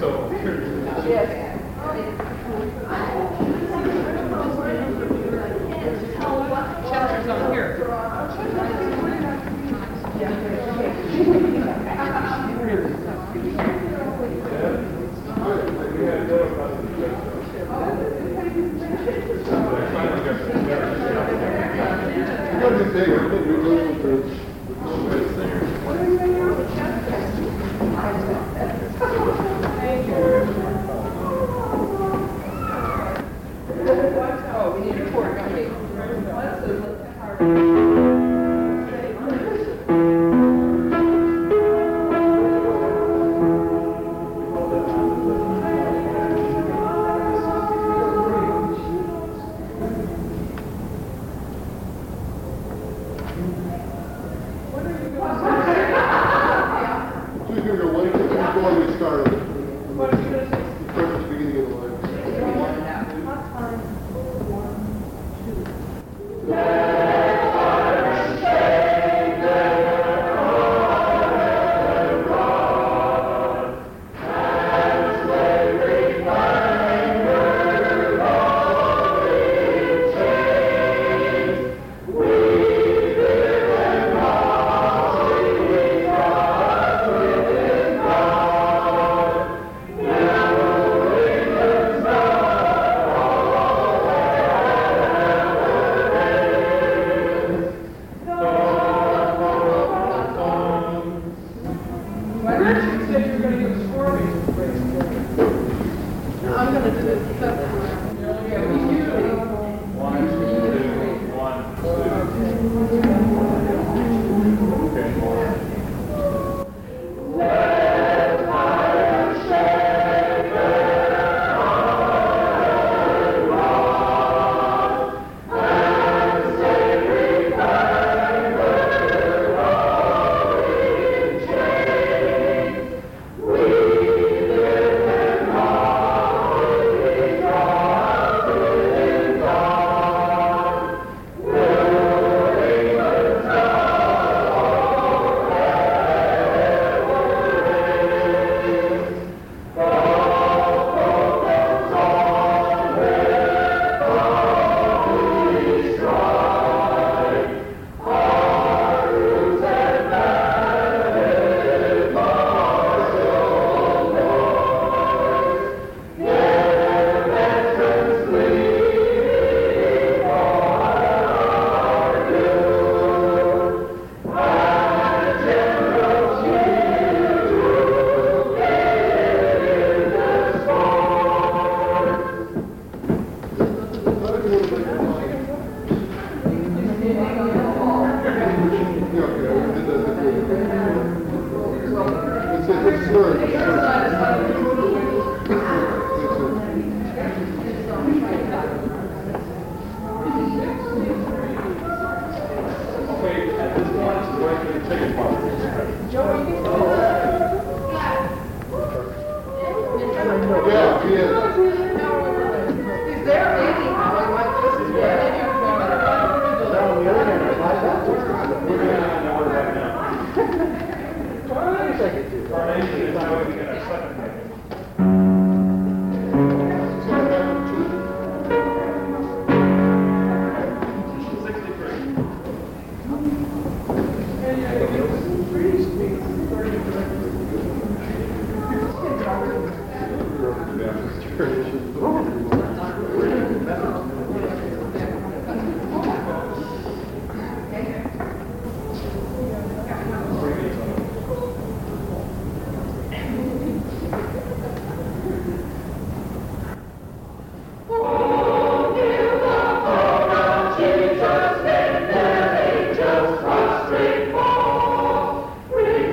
[SPEAKER 5] So,
[SPEAKER 6] Chester's on here. Oh, we need a report, don't we?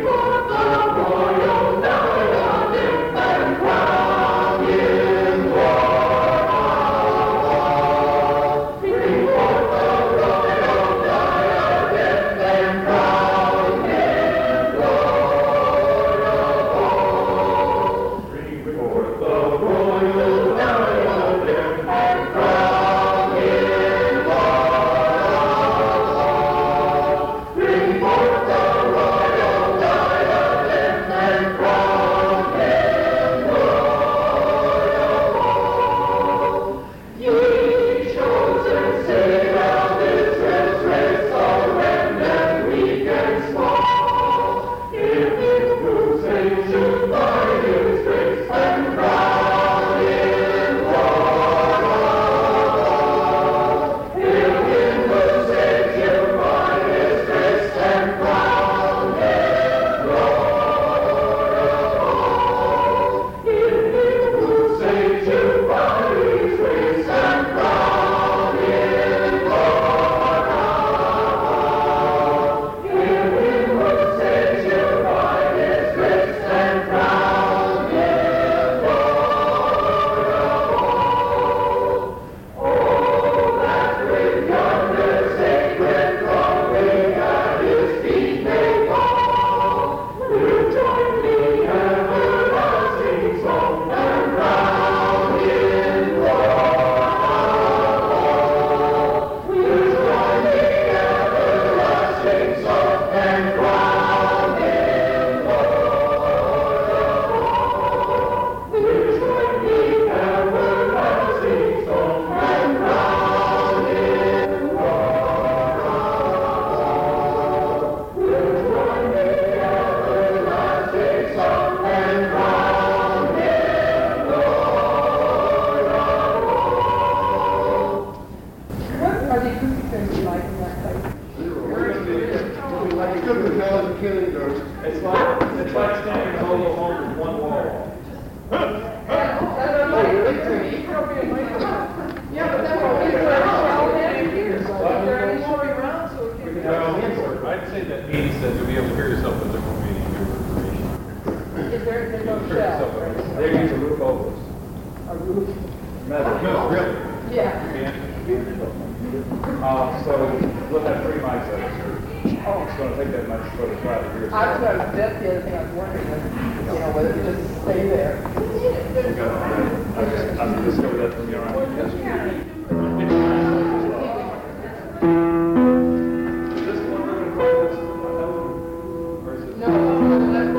[SPEAKER 11] One.
[SPEAKER 6] That'll be a microphone. Yeah, but that's what we were all having here. Is there any more around so we can?
[SPEAKER 5] Well, I'd say that means that you'll be able to hear yourself in different meeting, your information.
[SPEAKER 6] Is there, there's no
[SPEAKER 5] Hear
[SPEAKER 6] shell?
[SPEAKER 5] yourself.
[SPEAKER 3] They use a roof over us.
[SPEAKER 6] A roof?
[SPEAKER 3] Metal.
[SPEAKER 5] No, really.
[SPEAKER 6] Yeah.
[SPEAKER 3] Uh, so we'll have three mics up here. Oh, it's going to take that much for the crowd to hear.
[SPEAKER 6] I was going to, that's the other thing I was wondering, was, you know, whether to just stay there.
[SPEAKER 3] I just, I discovered that from your own.
[SPEAKER 10] Is this the one we're going to call this? Versus
[SPEAKER 6] No, that's,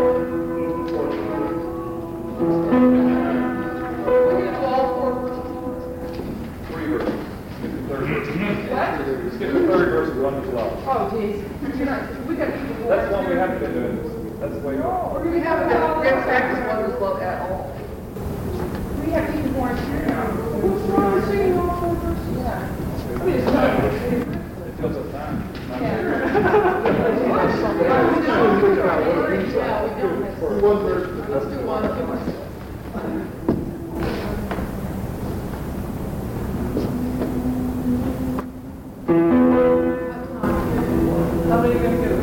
[SPEAKER 6] we can do all four.
[SPEAKER 3] Three verses. Skip the third verse.
[SPEAKER 6] What?
[SPEAKER 3] Skip the third verse and run to love.
[SPEAKER 6] Oh, geez. You're not, we got to keep the four.
[SPEAKER 3] That's the one we have to do. That's the way it goes.
[SPEAKER 6] We're going to have, we're going to practice Wondrous Love at all. We have to keep the four. What's wrong with singing all four verses? Yeah. I mean, it's not.
[SPEAKER 3] It feels so time.
[SPEAKER 6] Let's do one. How many are you going to do?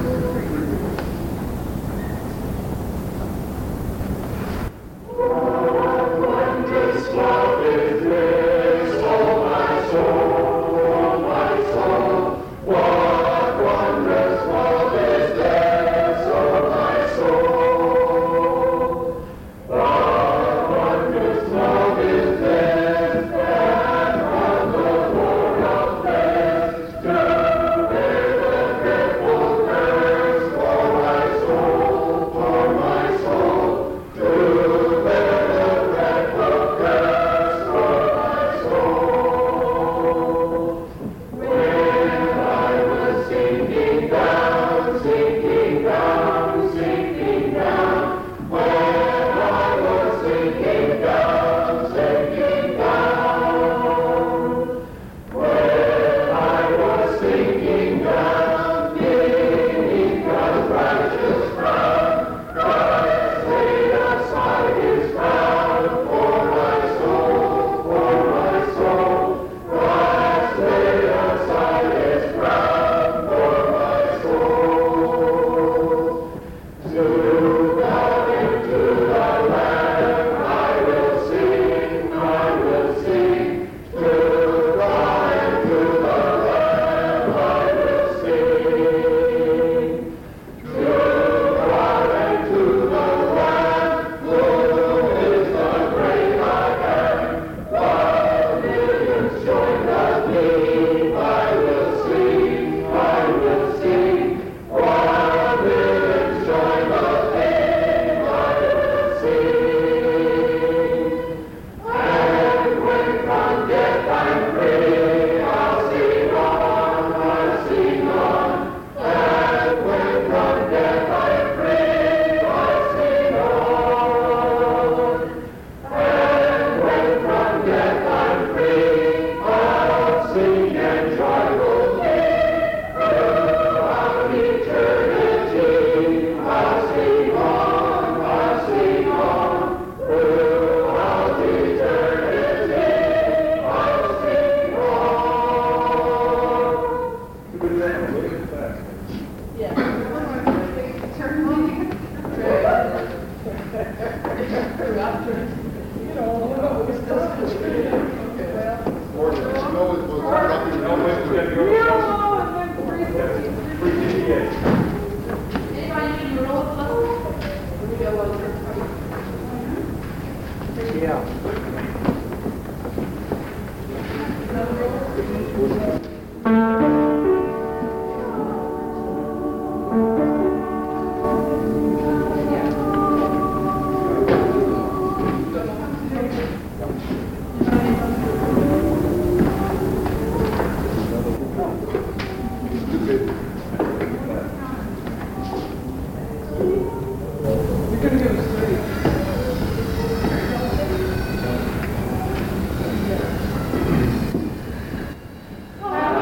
[SPEAKER 6] Happy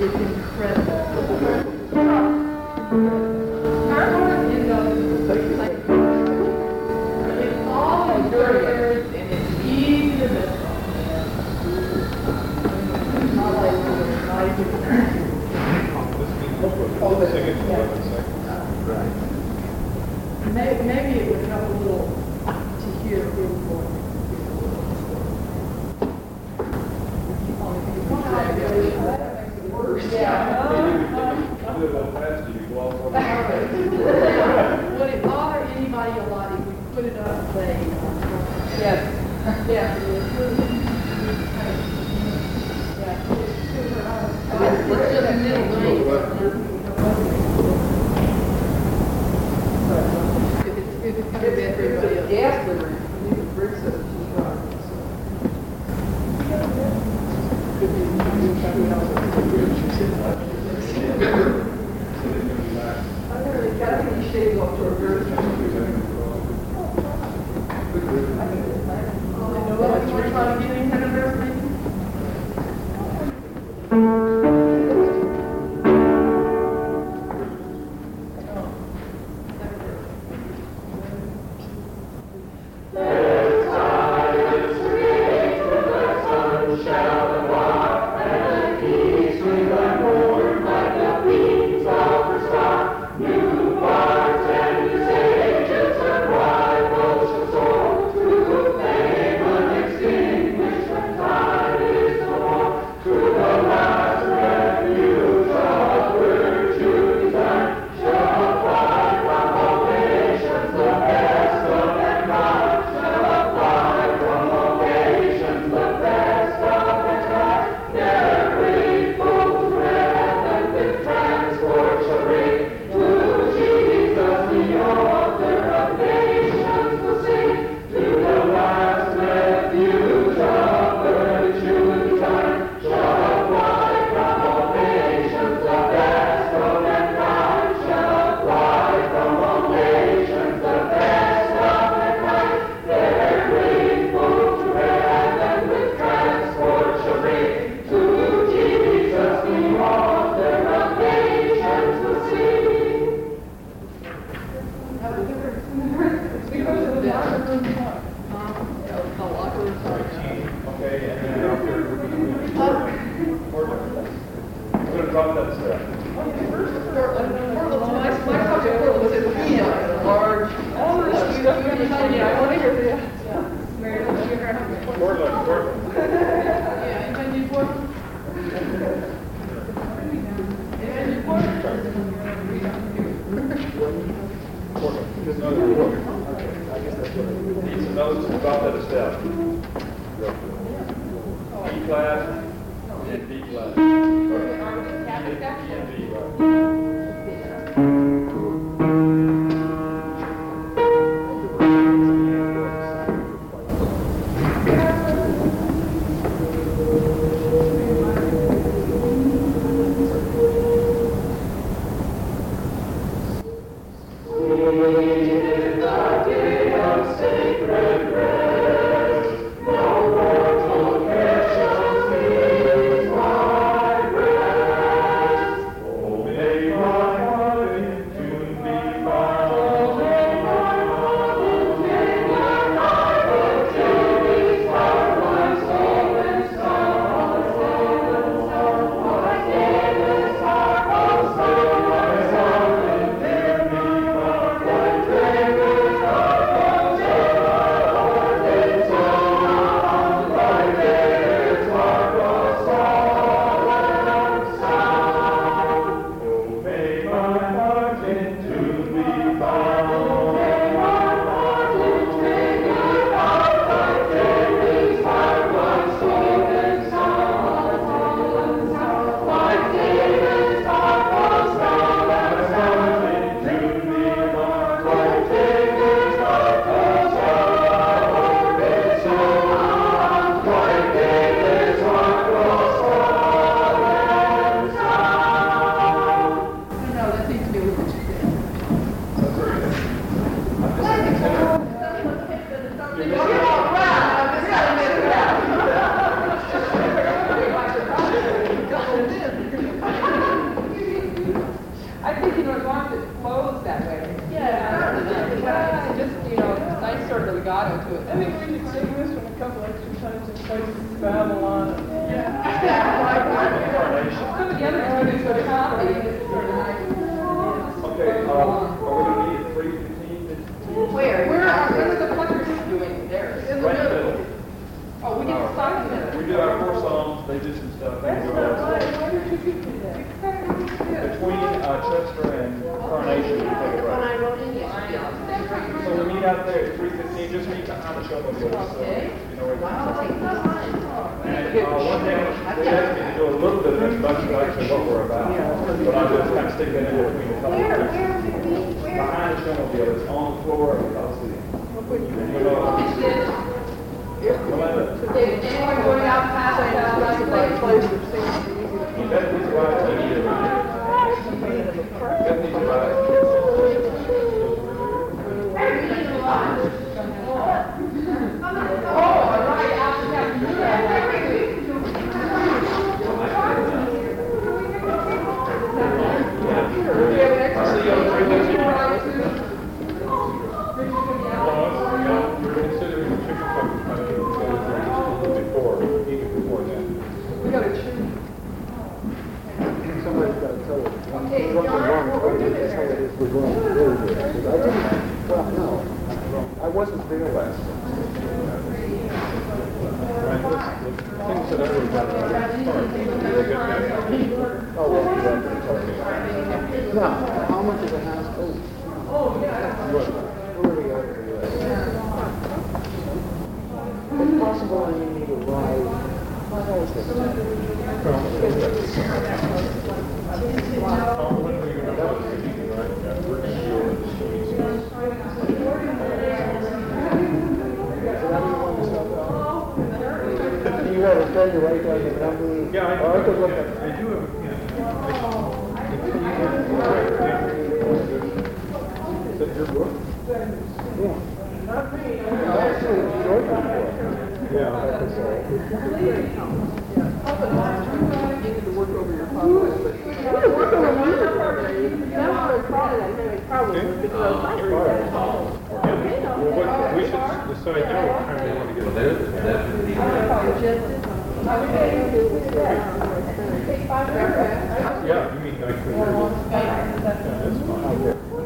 [SPEAKER 8] it's incredible. Starboard in those, like, it's all in birds and it's easy to miss. Not like, not even. Maybe, maybe it would help a little to hear a little more. Would it bother anybody a lot if we put it up, say, yes, yeah. It's just a middle lane. If it's, if it's gonna be everybody else. Gas liver, you can bring some.
[SPEAKER 2] May my heart
[SPEAKER 10] Babylon.
[SPEAKER 8] Some of the other students are copy.
[SPEAKER 10] Okay, um, are we gonna meet at three fifteen?
[SPEAKER 8] Where? Where are, where are the pluckers doing theirs?
[SPEAKER 10] Right in the middle.
[SPEAKER 8] Oh, we did five
[SPEAKER 10] We
[SPEAKER 8] minutes.
[SPEAKER 10] did our four songs, they did some stuff. and we were- Between uh, Chester and Carnation, we take a break. So we meet out there at three fifteen, just meet behind the showmobile, so, you know, where
[SPEAKER 8] Wow.
[SPEAKER 10] And uh, one thing, they asked me to do a little bit of introduction to actually what we're about, but I just kind of stick it in between a couple of things. Behind the showmobile, it's on the floor of the Coliseum.
[SPEAKER 8] Is anyone going out past the right place?
[SPEAKER 10] Bethany's right, Bethany's right. Bethany's right.
[SPEAKER 3] Somebody's got to tell us what's wrong, what it is, how it is we're going to do this. I didn't, well, no, I wasn't there last time.
[SPEAKER 2] Things that I would have
[SPEAKER 3] Oh, well, you're right, okay. Now, how much is a house? Oh, where are we at? It's possible I may need a ride. How is it? Do you have a pen to write down the number?
[SPEAKER 2] Yeah, I,
[SPEAKER 3] Or I could look at.
[SPEAKER 2] I do have, yeah. Is that your book?
[SPEAKER 3] Yeah. Actually, it's your book.
[SPEAKER 2] Yeah. Well, what, we should decide now what time we want to get it. Yeah, you mean nine thirty? Yeah, that's fine.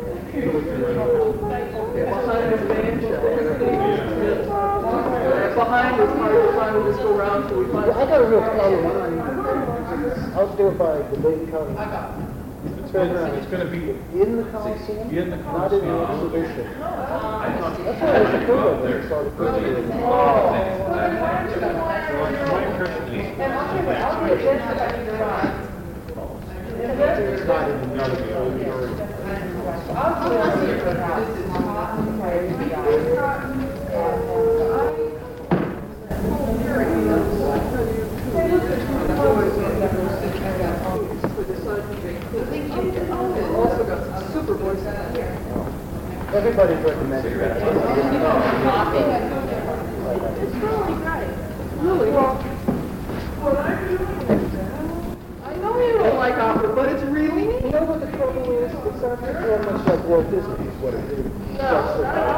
[SPEAKER 8] Behind is hard to find, we'll just go around till we find.
[SPEAKER 3] I got a real problem. I'll do it by the big county.
[SPEAKER 2] It's gonna, it's gonna be
[SPEAKER 3] In the Coliseum?
[SPEAKER 2] in the
[SPEAKER 3] Not in the
[SPEAKER 2] Coliseum.
[SPEAKER 3] exhibition. That's why I was a good one. They started putting it in.
[SPEAKER 2] My impression is
[SPEAKER 3] It's not in the
[SPEAKER 2] now to be over.
[SPEAKER 8] Also got super voice.
[SPEAKER 3] Everybody's recommending that.
[SPEAKER 8] Really? Well, I know you don't like opera, but it's really neat.
[SPEAKER 3] You know what the trouble is? It's not very much like Walt Disney is what it is.
[SPEAKER 8] No.